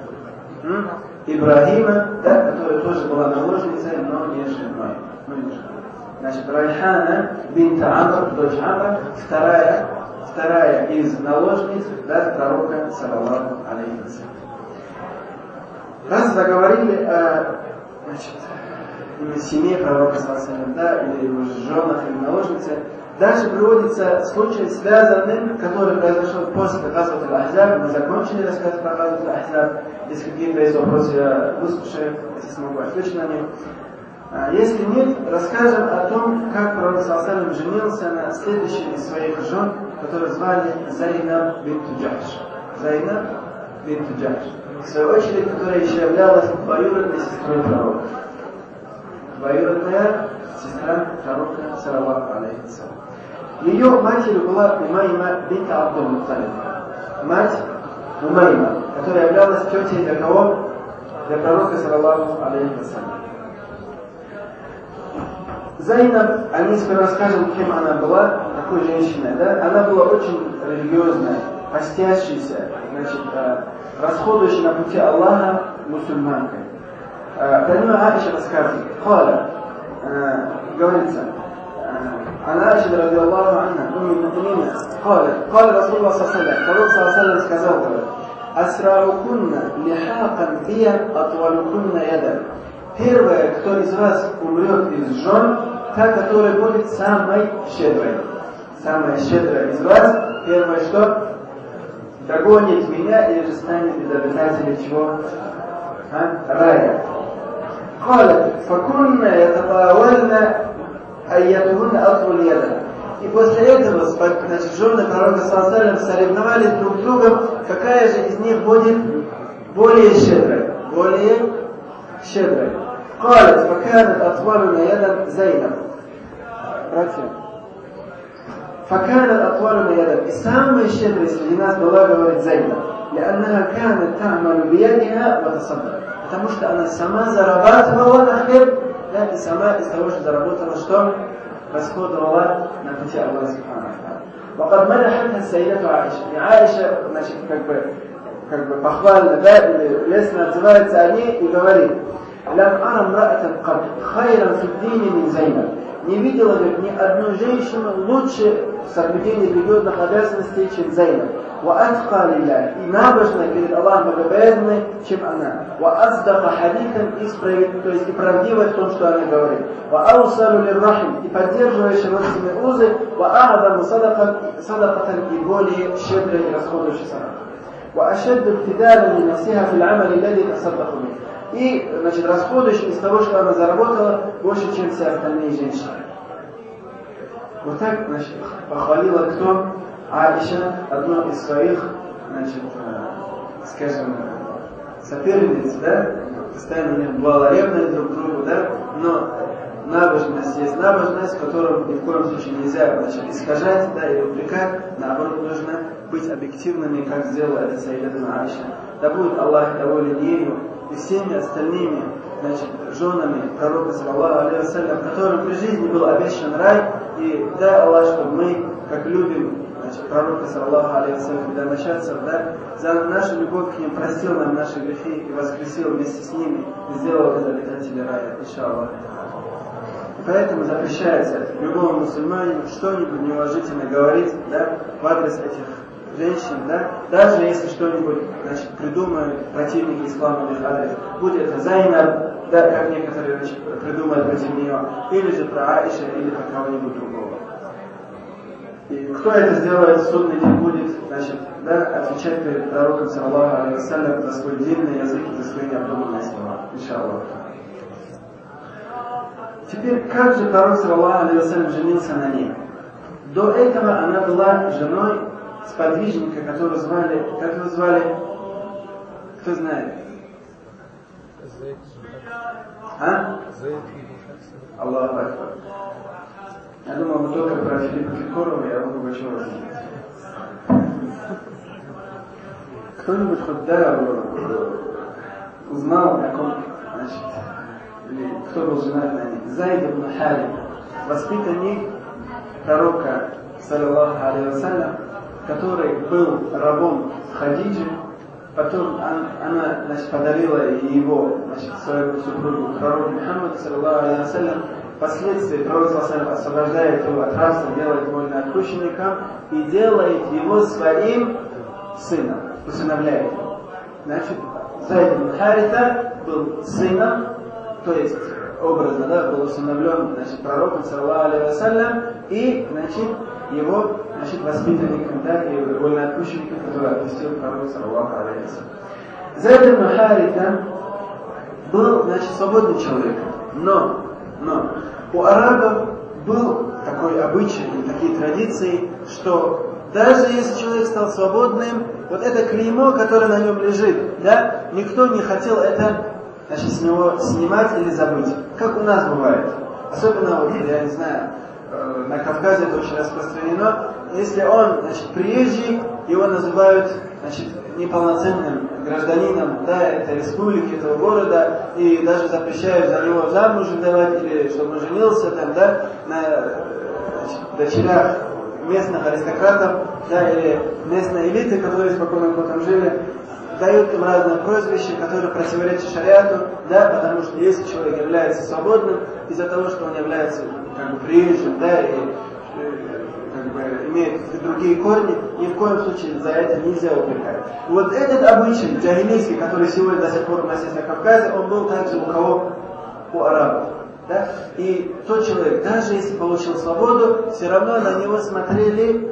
Ибрахима, да, которая тоже была наложницей, но не женой. Значит, Райхана бинт Амр, дочь Амра, вторая из наложниц, да, пророка, саллаллаху алейхи вассалям. Раз заговорили о, значит, семье пророка, саллаллаху алейхи вассалям, да, или его женах, или наложнице, дальше приводится случай, связанный, который произошел после Газват аль-Ахзаб. Мы закончили рассказ про Газват аль-Ахзаб. Если какие-то есть вопросы, я выслушаю, если смогу отвечать на них. Если нет, расскажем о том, как пророк саллаллаху женился на следующей из своих жен, которую звали Зайнаб бинт Джахш. Зайнаб бинт Джахш. В свою очередь, которая еще являлась двоюродной сестрой пророка. Двоюродная сестра пророка, саллаллаху алейхи вассалям. Ее матерью была Умайма бинт Абдул-Мутталиб. Мать Умайма. которая являлась тетей для кого? Для пророка, саллаллаху алейхи ва саллям. Зайнаб, они сперва скажем, кем она была, такой женщиной, да? Она была очень религиозная, постящаяся, значит, расходующая на пути Аллаха мусульманкой. Про нее Аиша рассказывает, говорится, она Аиша, ради Аллаху анна, قال رسول الله صلى الله عليه وسلم, пророк صلى الله عليه وسلم сказал, «Асраукунна лихакан бия атвалукунна ядан». Первая, кто из вас умрет из жен, та, которая будет самой щедрой. Самая щедрая из вас, первое что? Догонит меня или же станет из обитателей чего? Рая. قالت فكنا يتطاولن أيتهن أطول يدا. И после этого, значит, жены пророка ﷺ соревновались друг с другом, какая же из них будет более щедрой. Более щедрой. قالت فكانت أطولنا يدا زينب. Братья. فكانت أطولنا يدا. И самой щедрой среди нас была, говорит, Зайнаб. لأنها كانت تعمل بيدها وتصدق. Потому что она сама зарабатывала на хлеб, да, и сама из того, что заработала, что расходовала на пути Аллаха Субхану ва тааля. وقد منحتها السيدة عائشة. И Аиша, значит, как бы похвально, да, или лестно отзывается о ней и говорит: «Лям ара мраатан кад хайран фи ддини мин Зайнаб». Не видела, говорит, ни одну женщину лучше в соблюдении религиозных обязанностей, чем Зайнаб. وأتقى لله. И набожно перед Аллахом богобоязненной, чем она. وأصدق حديثا, то есть и правдивой в том, что она говорит. وأوصل للرحم. И поддерживающая родственные узы. وأعظم صدقة. И более щедрой и расходующей сараку. وأشد ابتدالا لنفسها في العمل الذي تصدق به. И, значит, расходующая из того, что она заработала, больше, чем все остальные женщины. Вот так, значит, похвалила кто? Аиша, одну из своих, значит, скажем, соперниц, да, постоянно у них бывало ревность друг к другу, да, но набожность есть набожность, которую ни в коем случае нельзя, значит, искажать, да, и упрекать, наоборот, нужно быть объективными, как сделала это Саййидатуна Аиша. Да будет Аллах доволен ею и всеми остальными, значит, женами пророка, саллаллаху алейхи ва саллям, которым при жизни был обещан рай, и дай Аллах, чтобы мы, как любим, значит, пророка, саллаллаху алейхи ва саллям, бедоносчадцев, да, за нашу любовь к ним простил нам наши грехи и воскресил вместе с ними и сделал из обитателей рая, иншаллах. И поэтому запрещается любому мусульманину что-нибудь неуважительно говорить, да, в адрес этих женщин, да, даже если что-нибудь, значит, придумают противники ислама в их адрес, будь это Зайнаб, да, как некоторые, значит, придумают против нее, или же про Аиша, или про кого-нибудь другого. И кто это сделает, в судный день будет, значит, да, отвечать перед пророком, саллаллаху алейхи ва саллям, за свой длинный язык и за свои необдуманные слова, иншаллах. Теперь, как же пророк, саллаллаху алейхи ва саллям, женился на ней? До этого она была женой сподвижника, которого звали, как его звали? Кто знает? Аллаху акбар. Я думал, вы только про Филиппа Киркорова и Абу Пугачева знаете. Кто-нибудь хоть, да, узнал, о ком, значит, или кто был женат на ней? Зайд ибн Харит, воспитанник пророка, саллаллаху алейхи ва саллям, который был рабом Хадиджи, потом она, значит, подарила его, значит, свою супругу пророку Мухаммаду, саллаллаху алейхи ва саллям. Впоследствии пророк саллаллаху алейхи ва саллям освобождает его от рабства, делает вольноотпущенником и делает его своим сыном, усыновляет его. Значит, Зайд ибн Харита был сыном, то есть образно, да, был усыновлен, значит, пророком, саллаллаху алейхи ва саллям, и, значит, его, значит, воспитанником, да, и вольноотпущенником, который отпустил пророк, саллаллаху алейхи ва саллям. Зайд ибн Харита был, значит, свободный человек, но у арабов был такой обычай, такие традиции, что даже если человек стал свободным, вот это клеймо, которое на нем лежит, да, никто не хотел это, значит, с него снимать или забыть, как у нас бывает. Особенно, вот, я не знаю, на Кавказе это очень распространено. Если он, значит, приезжий, его называют, значит, неполноценным гражданином, да, этой республики, этого города, и даже запрещают за него замуж давать, или чтобы он женился там, да, на дочерях местных аристократов, да, или местной элиты, которые спокойно потом жили, дают им разные прозвища, которые противоречат шариату, да, потому что если человек является свободным, из-за того, что он является как бы приезжим, да, и как бы имеет другие корни, ни в коем случае за это нельзя упрекать. И вот этот обычай джахилийский, который сегодня до сих пор у нас есть на Кавказе, он был также у кого? У арабов. Да? И тот человек, даже если получил свободу, все равно на него смотрели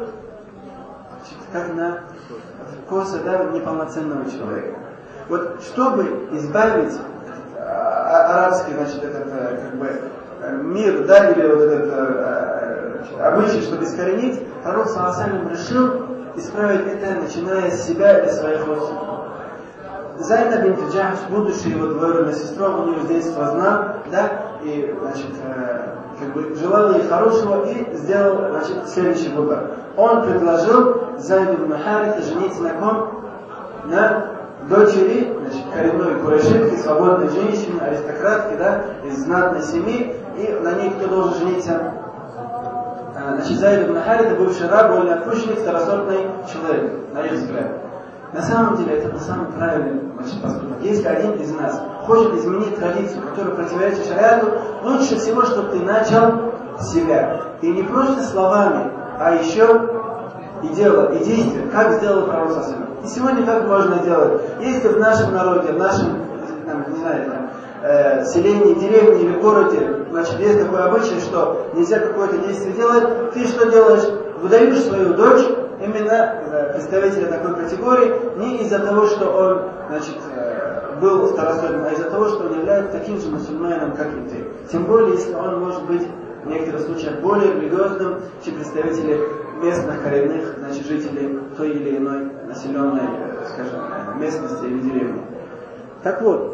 как на косы, да, неполноценного человека. Вот чтобы избавить арабский, значит, этот как бы мир, да, или вот этот обычай, чтобы искоренить, пророк саллаллаху алейхи ва саллям решил исправить это, начиная с себя и своих родственников. Зайнаб бинт Джахш, будущая его двоюродная сестра, у нее с детства знал, да, и, значит, как бы желал ей хорошего и сделал, значит, следующий выбор. Он предложил Зайду бин Хариса жениться на ком? На дочери, значит, коренной курайшитки, свободной женщины, аристократки, да, из знатной семьи, и на ней кто должен жениться? Значит, Зайд бин Хариса, бывший раб, вольноотпущенник, второсортный человек, на их взгляд. На самом деле это был самый правильный, значит, поступок. Если один из нас хочет изменить традицию, которая противоречит шариату, лучше всего, чтобы ты начал с себя. И не просто словами, а еще и дело, и действие, как сделал пророк саллаллаху алейхи ва саллям. И сегодня как можно сделать? Если в нашем народе, в нашем, там, не знаю, там, селении, деревне или городе, значит, есть такое обычай, что нельзя какое-то действие делать, ты что делаешь? Выдаешь свою дочь именно представителя такой категории не из-за того, что он, значит, был второсортным, а из-за того, что он является таким же мусульманином, как и ты. Тем более, если он может быть в некоторых случаях более религиозным, чем представители местных коренных, значит, жителей той или иной населенной, скажем, местности или деревни. Так вот,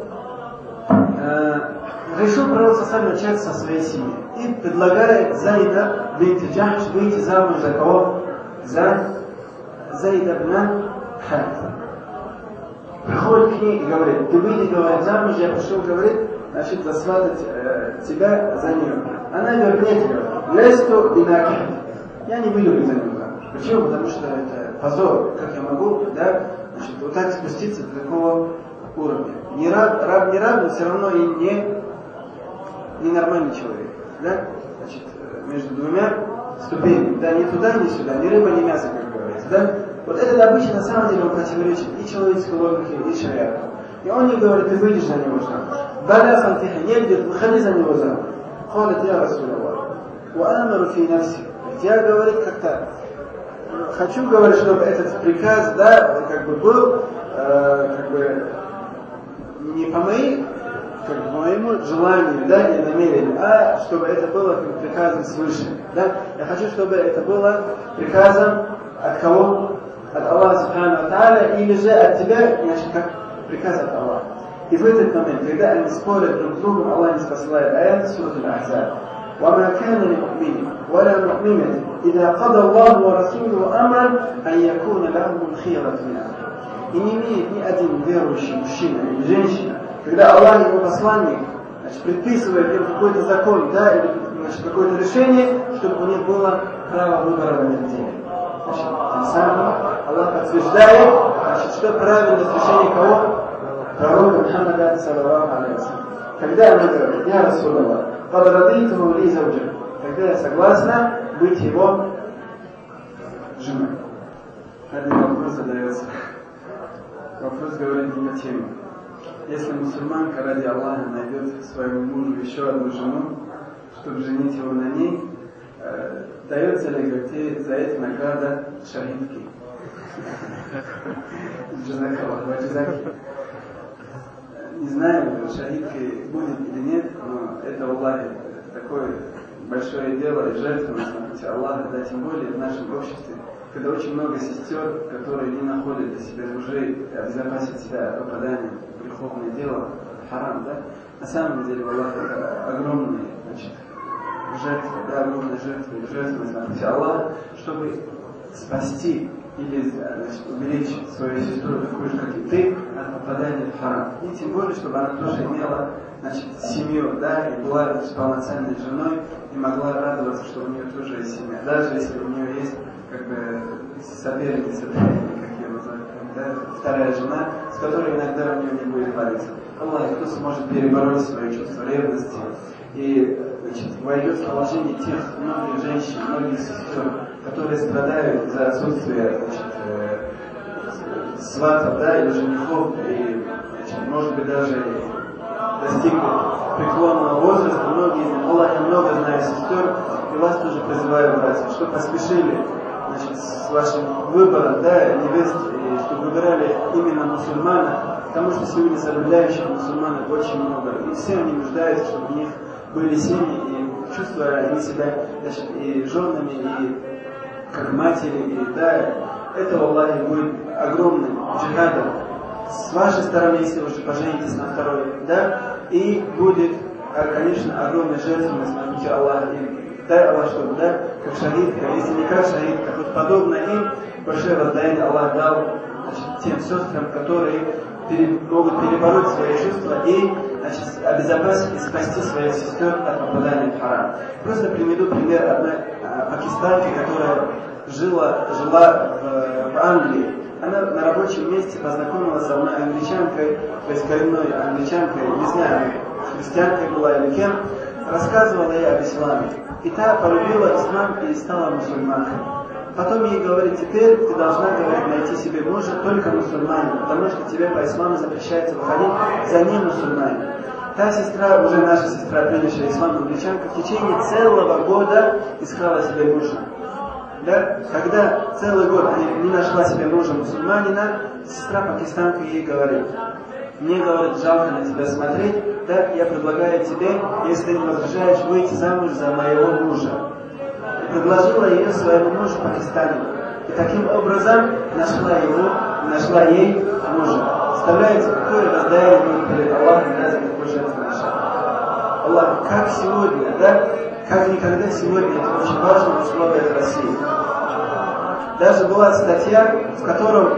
решил пророк саллаллаху алейхи ва саллям начать со своей семьи и предлагает Зайда бинт Джахш выйти замуж за кого? За Зайда бин Хариса. Приходит к ней и говорит: ты выйди, говорит, замуж, я пришел, говорит, значит, засватать тебя за нее. Она говорит: нет, лесту бинаких. Я не выйду за нее замуж. Почему? Потому что это позор. Как я могу, да, значит, вот так спуститься до такого уровня. Не раб, но все равно и не нормальный человек. Да? Значит, между двумя ступенями. Да, ни туда, ни сюда, ни рыба, ни мясо, как говорится. Да? Вот этот обычай на самом деле он противоречит и человеческой логике, и шариату. И он не говорит: ты выйдешь за него замуж. Баля халтиха, не идет, выходи за него замуж. Халит я Расулаллах. Уамару фи нафси. Я, говорит, как-то хочу, говорить, чтобы этот приказ, да, как бы был, как бы не по моему желанию, да, или намерению, а чтобы это было как бы приказом свыше. Да? Я хочу, чтобы это было приказом от кого? От Аллаха Субхану ва Тааля, или же от тебя, значит, как приказ от Аллаха. И в этот момент, когда они спорят друг с другом, Аллах не посылает аят Сурат Аль-Ахзаб. وما كان لمؤمن ولا مؤمنة إذا قضى الله ورسوله أمرا أن يكون لهم الخيرة من أمره. И не имеет ни один верующий мужчина или женщина, когда Аллах и его посланник, значит, предписывает им какой-то закон, да, или, значит, какое-то решение, чтобы у них было право выбора в этом деле. Значит, тем самым Аллах подтверждает, значит, что правильность решения кого? Пророка Мухаммада саллаллаху алейхи ва саллям. Когда она говорит: я Расулаллах, подрадиту ли зауджа, когда я согласна быть его женой. Один вопрос задается. Вопрос говорит не на тему. Если мусульманка ради Аллаха найдет своему мужу еще одну жену, чтобы женить его на ней, дается ли, говорит, за это награда шахидки? Не знаю, шахидкой будет или нет, но это Аллахе такое большое дело и жертвенность на пути Аллаха, да, тем более в нашем обществе, когда очень много сестер, которые не находят для себя мужей, обезопасить себя от попадания в греховное дело, харам, да, на самом деле Аллах это огромные, значит, жертвы, да, огромная жертва и жертвенность на пути Аллаха, чтобы спасти или уберечь свою сестру такую же, как и ты, от попадания в харам. И тем более, чтобы она тоже имела семью, да, и была полноценной женой, и могла радоваться, что у нее тоже есть семья. Даже если у нее есть соперница, как ее называют, да, вторая жена, с которой иногда у нее не будет вариться. Аллах, кто сможет перебороть свои чувства ревности и войдет в положение тех многих женщин, многих сестер, которые страдают за отсутствие сватов, да, или женихов, и может быть даже достигли преклонного возраста. Многие, Аллах, я много знаю сестер, и вас тоже призываю, братья, что поспешили с вашим выбором, да, невест, и что выбирали именно мусульманов, потому что сегодня соблюдающих мусульманов очень много, и все они нуждаются, чтобы у них были семьи, и чувствуя они себя и женами, и как матери, и да, это, Аллах, будет огромным джихадом с вашей стороны, если вы уже поженитесь на второй, да, и будет, конечно, огромная жертвенность на пути Аллаха. Дай Аллах, чтобы, да, как шахидка, если не как шахидка, вот подобно им, большое воздаяние Аллах дал тем сестрам, которые могут перебороть свои чувства и обезопасить и спасти своих сестер от попадания в харам. Просто приведу пример одной пакистанки, которая жила в Англии. Она на рабочем месте познакомилась с одной англичанкой, то есть коренной англичанкой, не знаю, христианкой была или кем, рассказывала ей об исламе. И та полюбила ислам и стала мусульманкой. Потом ей говорит, теперь ты должна, говорит, найти себе мужа только мусульманина, потому что тебе по исламу запрещается выходить за не мусульманина. Та сестра, уже наша сестра, принявшая ислам, англичанка, в течение целого года искала себе мужа. Да? Когда целый год она не нашла себе мужа мусульманина, сестра пакистанка ей говорит, мне, говорит, жалко на тебя смотреть, да, я предлагаю тебе, если ты не возражаешь, выйти замуж за моего мужа. И предложила ее своему мужу пакистанину. И таким образом нашла ей мужа. Представляете, какое воздаяние будет перед Аллахом ради такой жертвы нашей. Аллах, как сегодня, да, как никогда сегодня, это очень важно в условиях России. Даже была статья, в котором,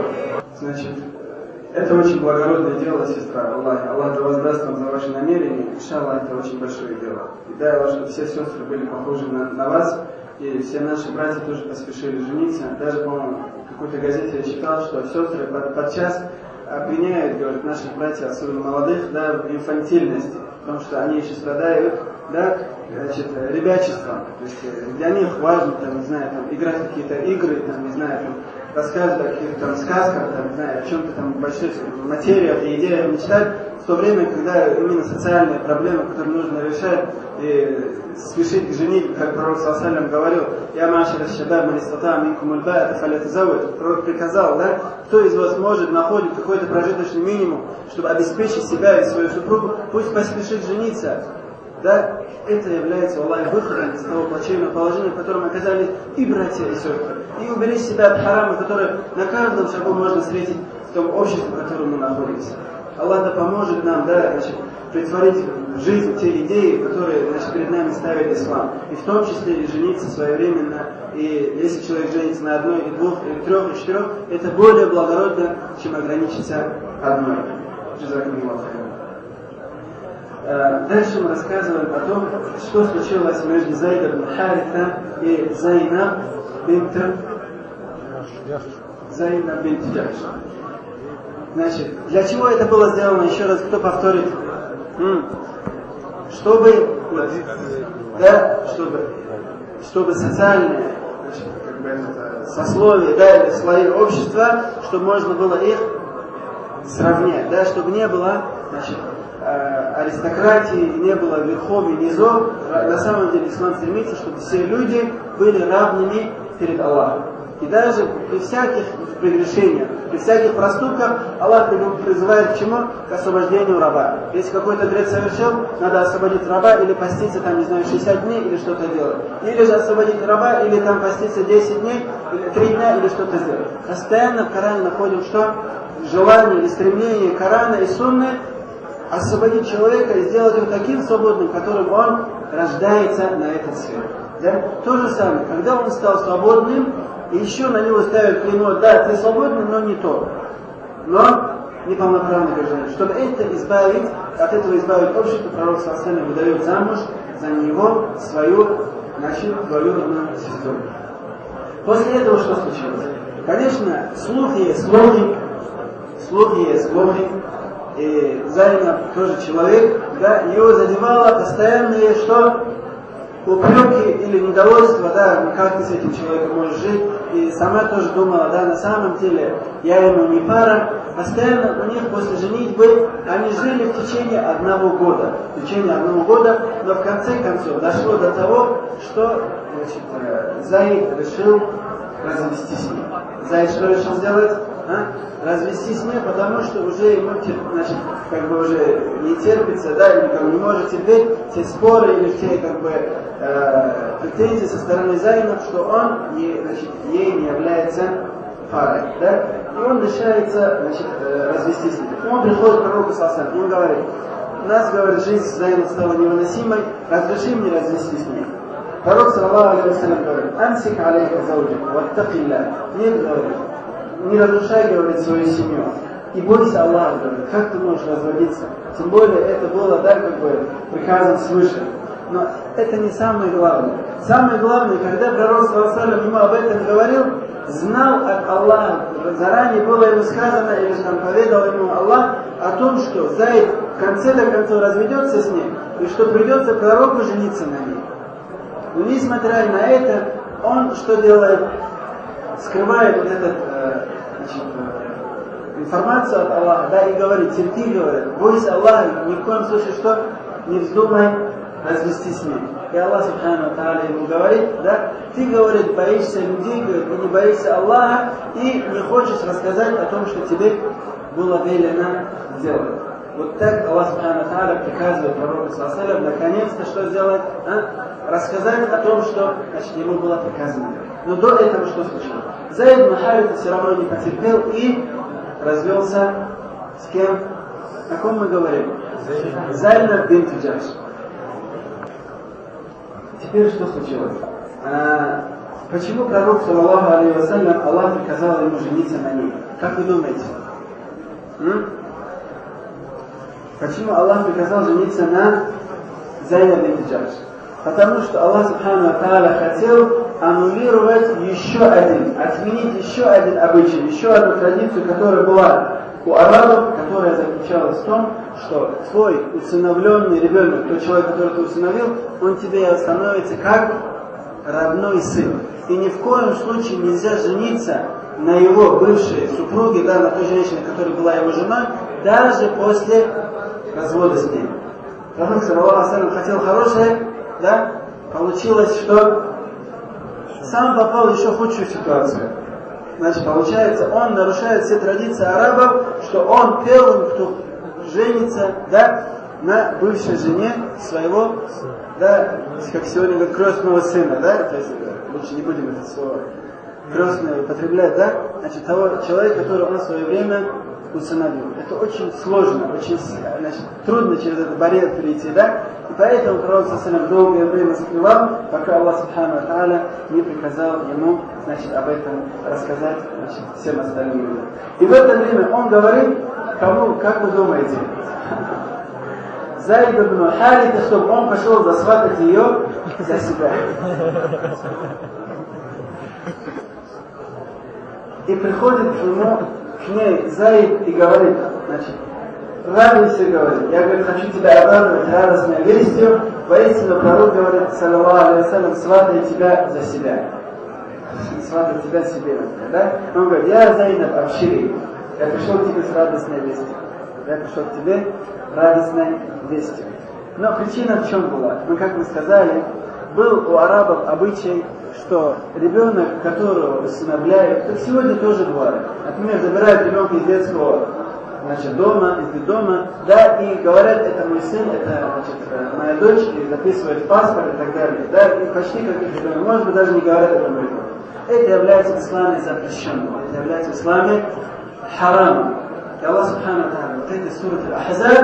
это очень благородное дело, сестра. Аллах да воздаст вам за ваши намерения. Иншаллах, это очень большое дело. И дай Аллах, чтобы все сестры были похожи на вас. И все наши братья тоже поспешили жениться. Даже, по-моему, в какой-то газете я читал, что сестры подчас обвиняют, говорят, наших братьев, особенно молодых, да, в инфантильности. Потому что они еще страдают, да, ребячеством. То есть для них важно, там, не знаю, там, играть в какие-то игры, там, не знаю, там, рассказывать о каких-то там сказках, там, не знаю, о чем-то там большой материях и идеях мечтать, в то время, когда именно социальные проблемы, которые нужно решать, и спешить к женитьбе, как пророк ﷺ говорил, «Я машир аш-шабаб ман истатаа минкум аль-ба'ата фалятазаввадж». Пророк приказал, да, кто из вас может находить какой-то прожиточный минимум, чтобы обеспечить себя и свою супругу, пусть поспешит жениться. Да, это является, Аллах, выходом из того плачевного положения, в котором оказались и братья, и сестры. И уберечь себя от харама, который на каждом шагу можно встретить в том обществе, в котором мы находимся. Аллах да поможет нам, да, претворить в жизнь те идеи, которые, перед нами ставит ислам. И в том числе и жениться своевременно. И если человек женится на одной, и двух, и трех, и четырех, это более благородно, чем ограничиться одной. Дальше мы рассказываем о том, что случилось между Зайд ибн Харита и Зайнаб бинт Джахш. Значит, для чего это было сделано? Еще раз, кто повторит? Чтобы социальные, сословия, да, или слои общества, чтобы можно было их сравнять, да, чтобы не было, аристократии, не было верхов и низов. На самом деле ислам стремится, чтобы все люди были равными перед Аллахом. И даже при всяких прегрешениях, при всяких проступках Аллах призывает к чему? К освобождению раба. Если какой-то грех совершил, надо освободить раба или поститься там, не знаю, 60 дней или что-то делать. Или же освободить раба, или там поститься 10 дней, или 3 дня, или что-то сделать. Постоянно в Коране находим что? Желание или стремление Корана и Сунны освободить человека и сделать его таким свободным, которым он рождается на этот свет. Да? То же самое, когда он стал свободным, и еще на него ставят клеймо, да, ты свободный, но не то. Но неполноправный гражданин. Чтобы это избавить, от этого избавить общество, пророк ﷺ выдает замуж за него свою, значит, двоюродную сестру. После этого что случилось? Конечно, слух есть слухи, и Зайнаб тоже человек, да, его задевало постоянные, что? Упреки или недовольство, да, как ты с этим человеком можешь жить, и сама тоже думала, да, на самом деле, я ему не пара. Постоянно у них после женитьбы они жили в течение одного года, но в конце концов дошло до того, что, значит, Заид решил развестись с ней. Заид что решил сделать? Развестись с ней, потому что уже ему, значит, как бы уже не терпится, да, или как бы не может терпеть те споры или те, как бы, претензии со стороны Зайнаб, что он значит, ей не является парой, да, и он решается, значит, развестись с ней. Он приходит к пророку ﷺ, и он говорит, у нас, говорит, жизнь с Зайнаб стала невыносимой, разреши мне развестись с ней. Пророк ﷺ говорит, ансик алейка зауджик, ваттакилля, нет, говорит, не разрушай, говорит, свою семью. И бойся Аллаха, говорит, как ты можешь разводиться? Тем более это было, да, как бы, приказом свыше. Но это не самое главное. Самое главное, когда пророк ﷺ ему об этом говорил, знал от Аллаха, заранее было ему сказано, или же там поведал ему Аллах о том, что Заид в конце до конца разведется с ней, и что придется пророку жениться на ней. Но несмотря на это, он что делает? Скрывает вот эту информацию от Аллаха, да, и говорит, терпи, говорит, бойся Аллаха, ни в коем случае что, не вздумай развестись с ней. И Аллах Субхану Тааля ему говорит, да, ты, говорит, боишься людей, говорит, и не боишься Аллаха, и не хочешь рассказать о том, что тебе было велено сделать. Вот так Аллах Субхану Тааля приказывает пророку ﷺ наконец-то что сделать? Рассказать о том, что, значит, ему было приказано. Но до этого что случилось? Заид ибн Хариса все равно не потерпел и развелся с кем? О ком мы говорим? Зайнаб бинт Джахш. Теперь что случилось? Почему пророк, саллаллаху алейхи вассалям, Аллах приказал ему жениться на ней? Как вы думаете? Почему Аллах приказал жениться на Зайнаб бинт Джахш? Потому что Аллах Субхану Тааля хотел аннулировать отменить еще один обычай, еще одну традицию, которая была у арабов, которая заключалась в том, что твой усыновленный ребенок, тот человек, который ты усыновил, он тебе становится как родной сын. И ни в коем случае нельзя жениться на его бывшей супруге, да, на той женщине, которая была его женой, даже после развода с ней. Пророк, саллаллаху алейхи ва саллям, хотел хорошее, да, получилось, что сам попал в еще худшую ситуацию. Значит, получается, он нарушает все традиции арабов, что он первым, кто женится, да, на бывшей жене своего, да, как сегодня говорят, крестного сына, да, то есть лучше не будем это слово крестное употреблять, да, значит, того человека, которого он в свое время усыновил. Это очень сложно, очень, значит, трудно через этот барьер перейти, да, и поэтому пророк ﷺ долгое время скрывал, пока Аллах Субхану Тааля не приказал ему, значит, об этом рассказать, значит, всем остальным людям. И в это время он говорит, кому, как вы думаете, Заид ибн Хариса, чтобы он пошел засватать ее за себя. И приходит к ней Заид и говорит, значит, радуйся, говорит, я, говорит, хочу тебя обрадовать радостной вестью, воистину пророк говорит, саллаллаху алейхи ва саллям, сватай тебя за себя. Сватай тебя себе, да? Он говорит, я Зайнаб, обшири, я пришел к тебе с радостной вестью. Я пришел к тебе радостной вестью. Но причина в чем была? Ну, как мы сказали, был у арабов обычай, что ребенок, которого усыновляют, как сегодня тоже бывает. Например, забирают ребенка из детского, значит, дома, из детдома, да, и говорят, это мой сын, это, значит, моя дочь, и записывают в паспорт и так далее, да, и почти как их ребенок, может быть, даже не говорят это мой ребенок. Это является в исламе запрещенным, это является в исламе харамом. И Аллах Субхану Тааля, вот эта сура Аль-Ахзаб,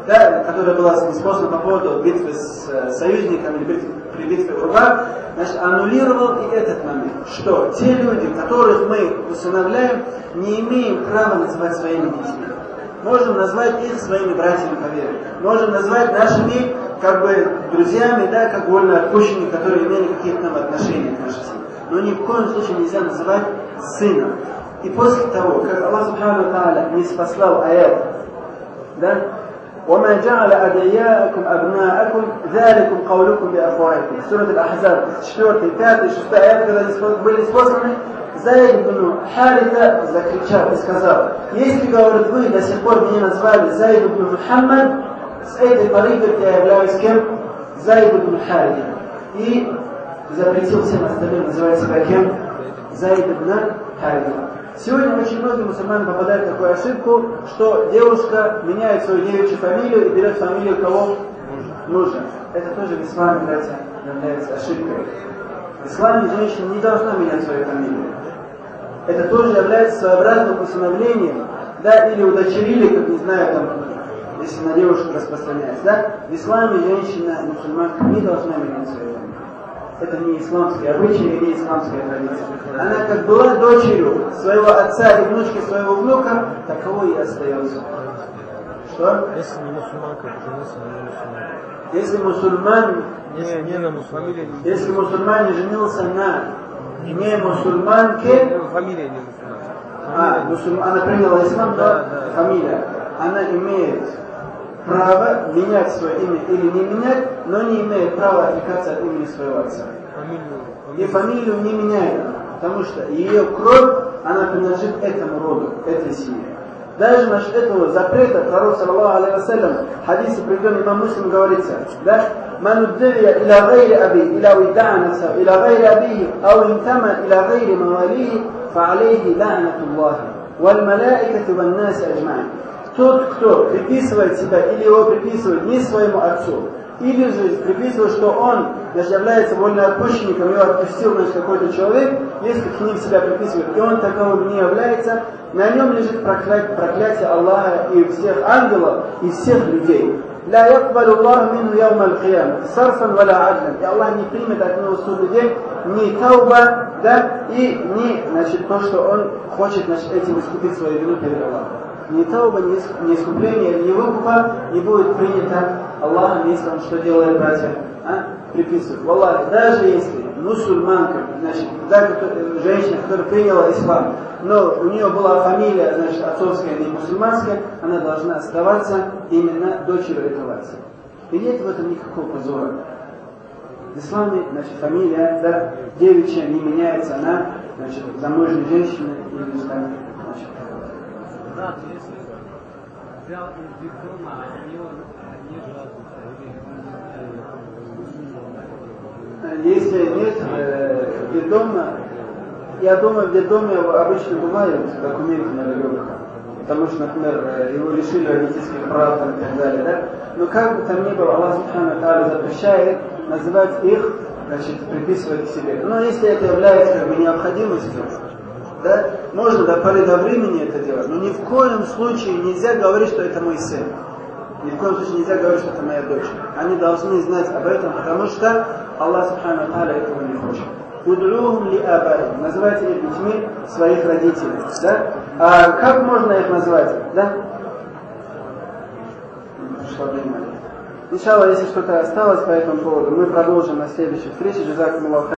да, которая была неспослана по поводу битвы с союзниками или при битве Ура, значит, аннулировал и этот момент, что те люди, которых мы усыновляем, не имеем права называть своими детьми. Можем назвать их своими братьями по вере. Можем назвать нашими друзьями, да, как вольноотпущенными, которые имели какие-то нам отношения к нашей семье. Но ни в коем случае нельзя называть сыном. И после того, как Аллах Субхану ва Тааля не спаслал аят, да, وَمَا جَعَلَ أَدْعِيَاءَكُمْ أَبْنَاءَكُمْ ذَلِكُمْ قَوْلُكُمْ بِأَفْوَاهِكُم. Сура Аль-Ахзаб, 4, 5, 6 аят, когда они были спосланы, Заид ибн Харита закричал и сказал: если, говорит, вы до сих пор меня назвали Заид ибн Мухаммад, с этой поры я являюсь кем? Заид ибн Харита. И запретил всем остальным называть себя кем? Заид ибн Харита. Сегодня очень многие мусульмане попадают в такую ошибку, что девушка меняет свою девичью фамилию и берет фамилию кого? Мужа. Это тоже в исламе, братья, является ошибкой. В исламе женщина не должна менять свою фамилию. Это тоже является своеобразным усыновлением, да, или удочерили, как не знаю, там, если на девушку распространяется, да. В исламе женщина, мусульманка не должна менять свою фамилию. Это не исламский обычай и не исламская традиция. Она как была дочерью своего отца и внучки своего внука, таковой и остается. Что? Если не мусульманка, женился на мусульманке. Если мусульман, если мусульман не женился на не мусульманке, фамилия не мусульманка. Она приняла ислам, да, фамилия. Она имеет право менять свое имя или не менять, но не имеет права отрекаться от имени своего отца. И фамилию не меняет, потому что ее кровь, она принадлежит этому роду, этой семье. Даже насчет этого запрета пророк, саллаллаху алейхи ва саллям, в хадисе, приведенном имам Муслим, говорится, да, «Ман уддия иля гайри аби, иля уидданаса, иля гайри абихи, ау интама иля гайри мавалихи, фа алейхи ла'натуллахи, валь малаикати валь наси аджма'ин». Тот, кто приписывает себя или его приписывает не своему отцу, или же приписывает, что он является вольноотпущенником, его отпустил какой-то человек, если к ним себя приписывает, и он таковым не является, на нем лежит проклятие Аллаха и всех ангелов, и всех людей. لا يقبل الله منه يوم القيامة صرفا ولا عدلا. И Аллах не примет от него судный день ни тауба, да, и ни, значит, то, что он хочет, значит, этим искупить свою вину перед Аллахом. Ни тауба, ни искупление, ни выкупа не будет принято Аллахом, если он что делает, братья? Приписывает. Аллах, даже если мусульманка, значит, да, женщина, которая приняла ислам, но у нее была фамилия, значит, отцовская, не мусульманская, она должна оставаться именно дочерью этого отца. И нет в этом никакого позора. В исламе, значит, фамилия, да, девичья не меняется, она, значит, замужней женщины или же там, значит. Да, если взял из детдома, а у него нет статуса, если нет детдома, я думаю, в детдоме обычно бывают документы на ребенка. Потому что, например, его лишили родительских прав и так далее, да? Но как бы там ни было, Аллах Субхану ва Тааля запрещает называть их, значит, приписывать к себе. Но если это является как бы необходимостью, да, можно до поры до времени это делать, но ни в коем случае нельзя говорить, что это мой сын. Ни в коем случае нельзя говорить, что это моя дочь. Они должны знать об этом, потому что Аллах Субхану ва Тааля этого не хочет. Удлюхум ли абай. Называйте их детьми своих родителей. Да? А как можно их назвать? Да? Иншаллах, если что-то осталось по этому поводу, мы продолжим на следующей встрече. Джазакумуллаху.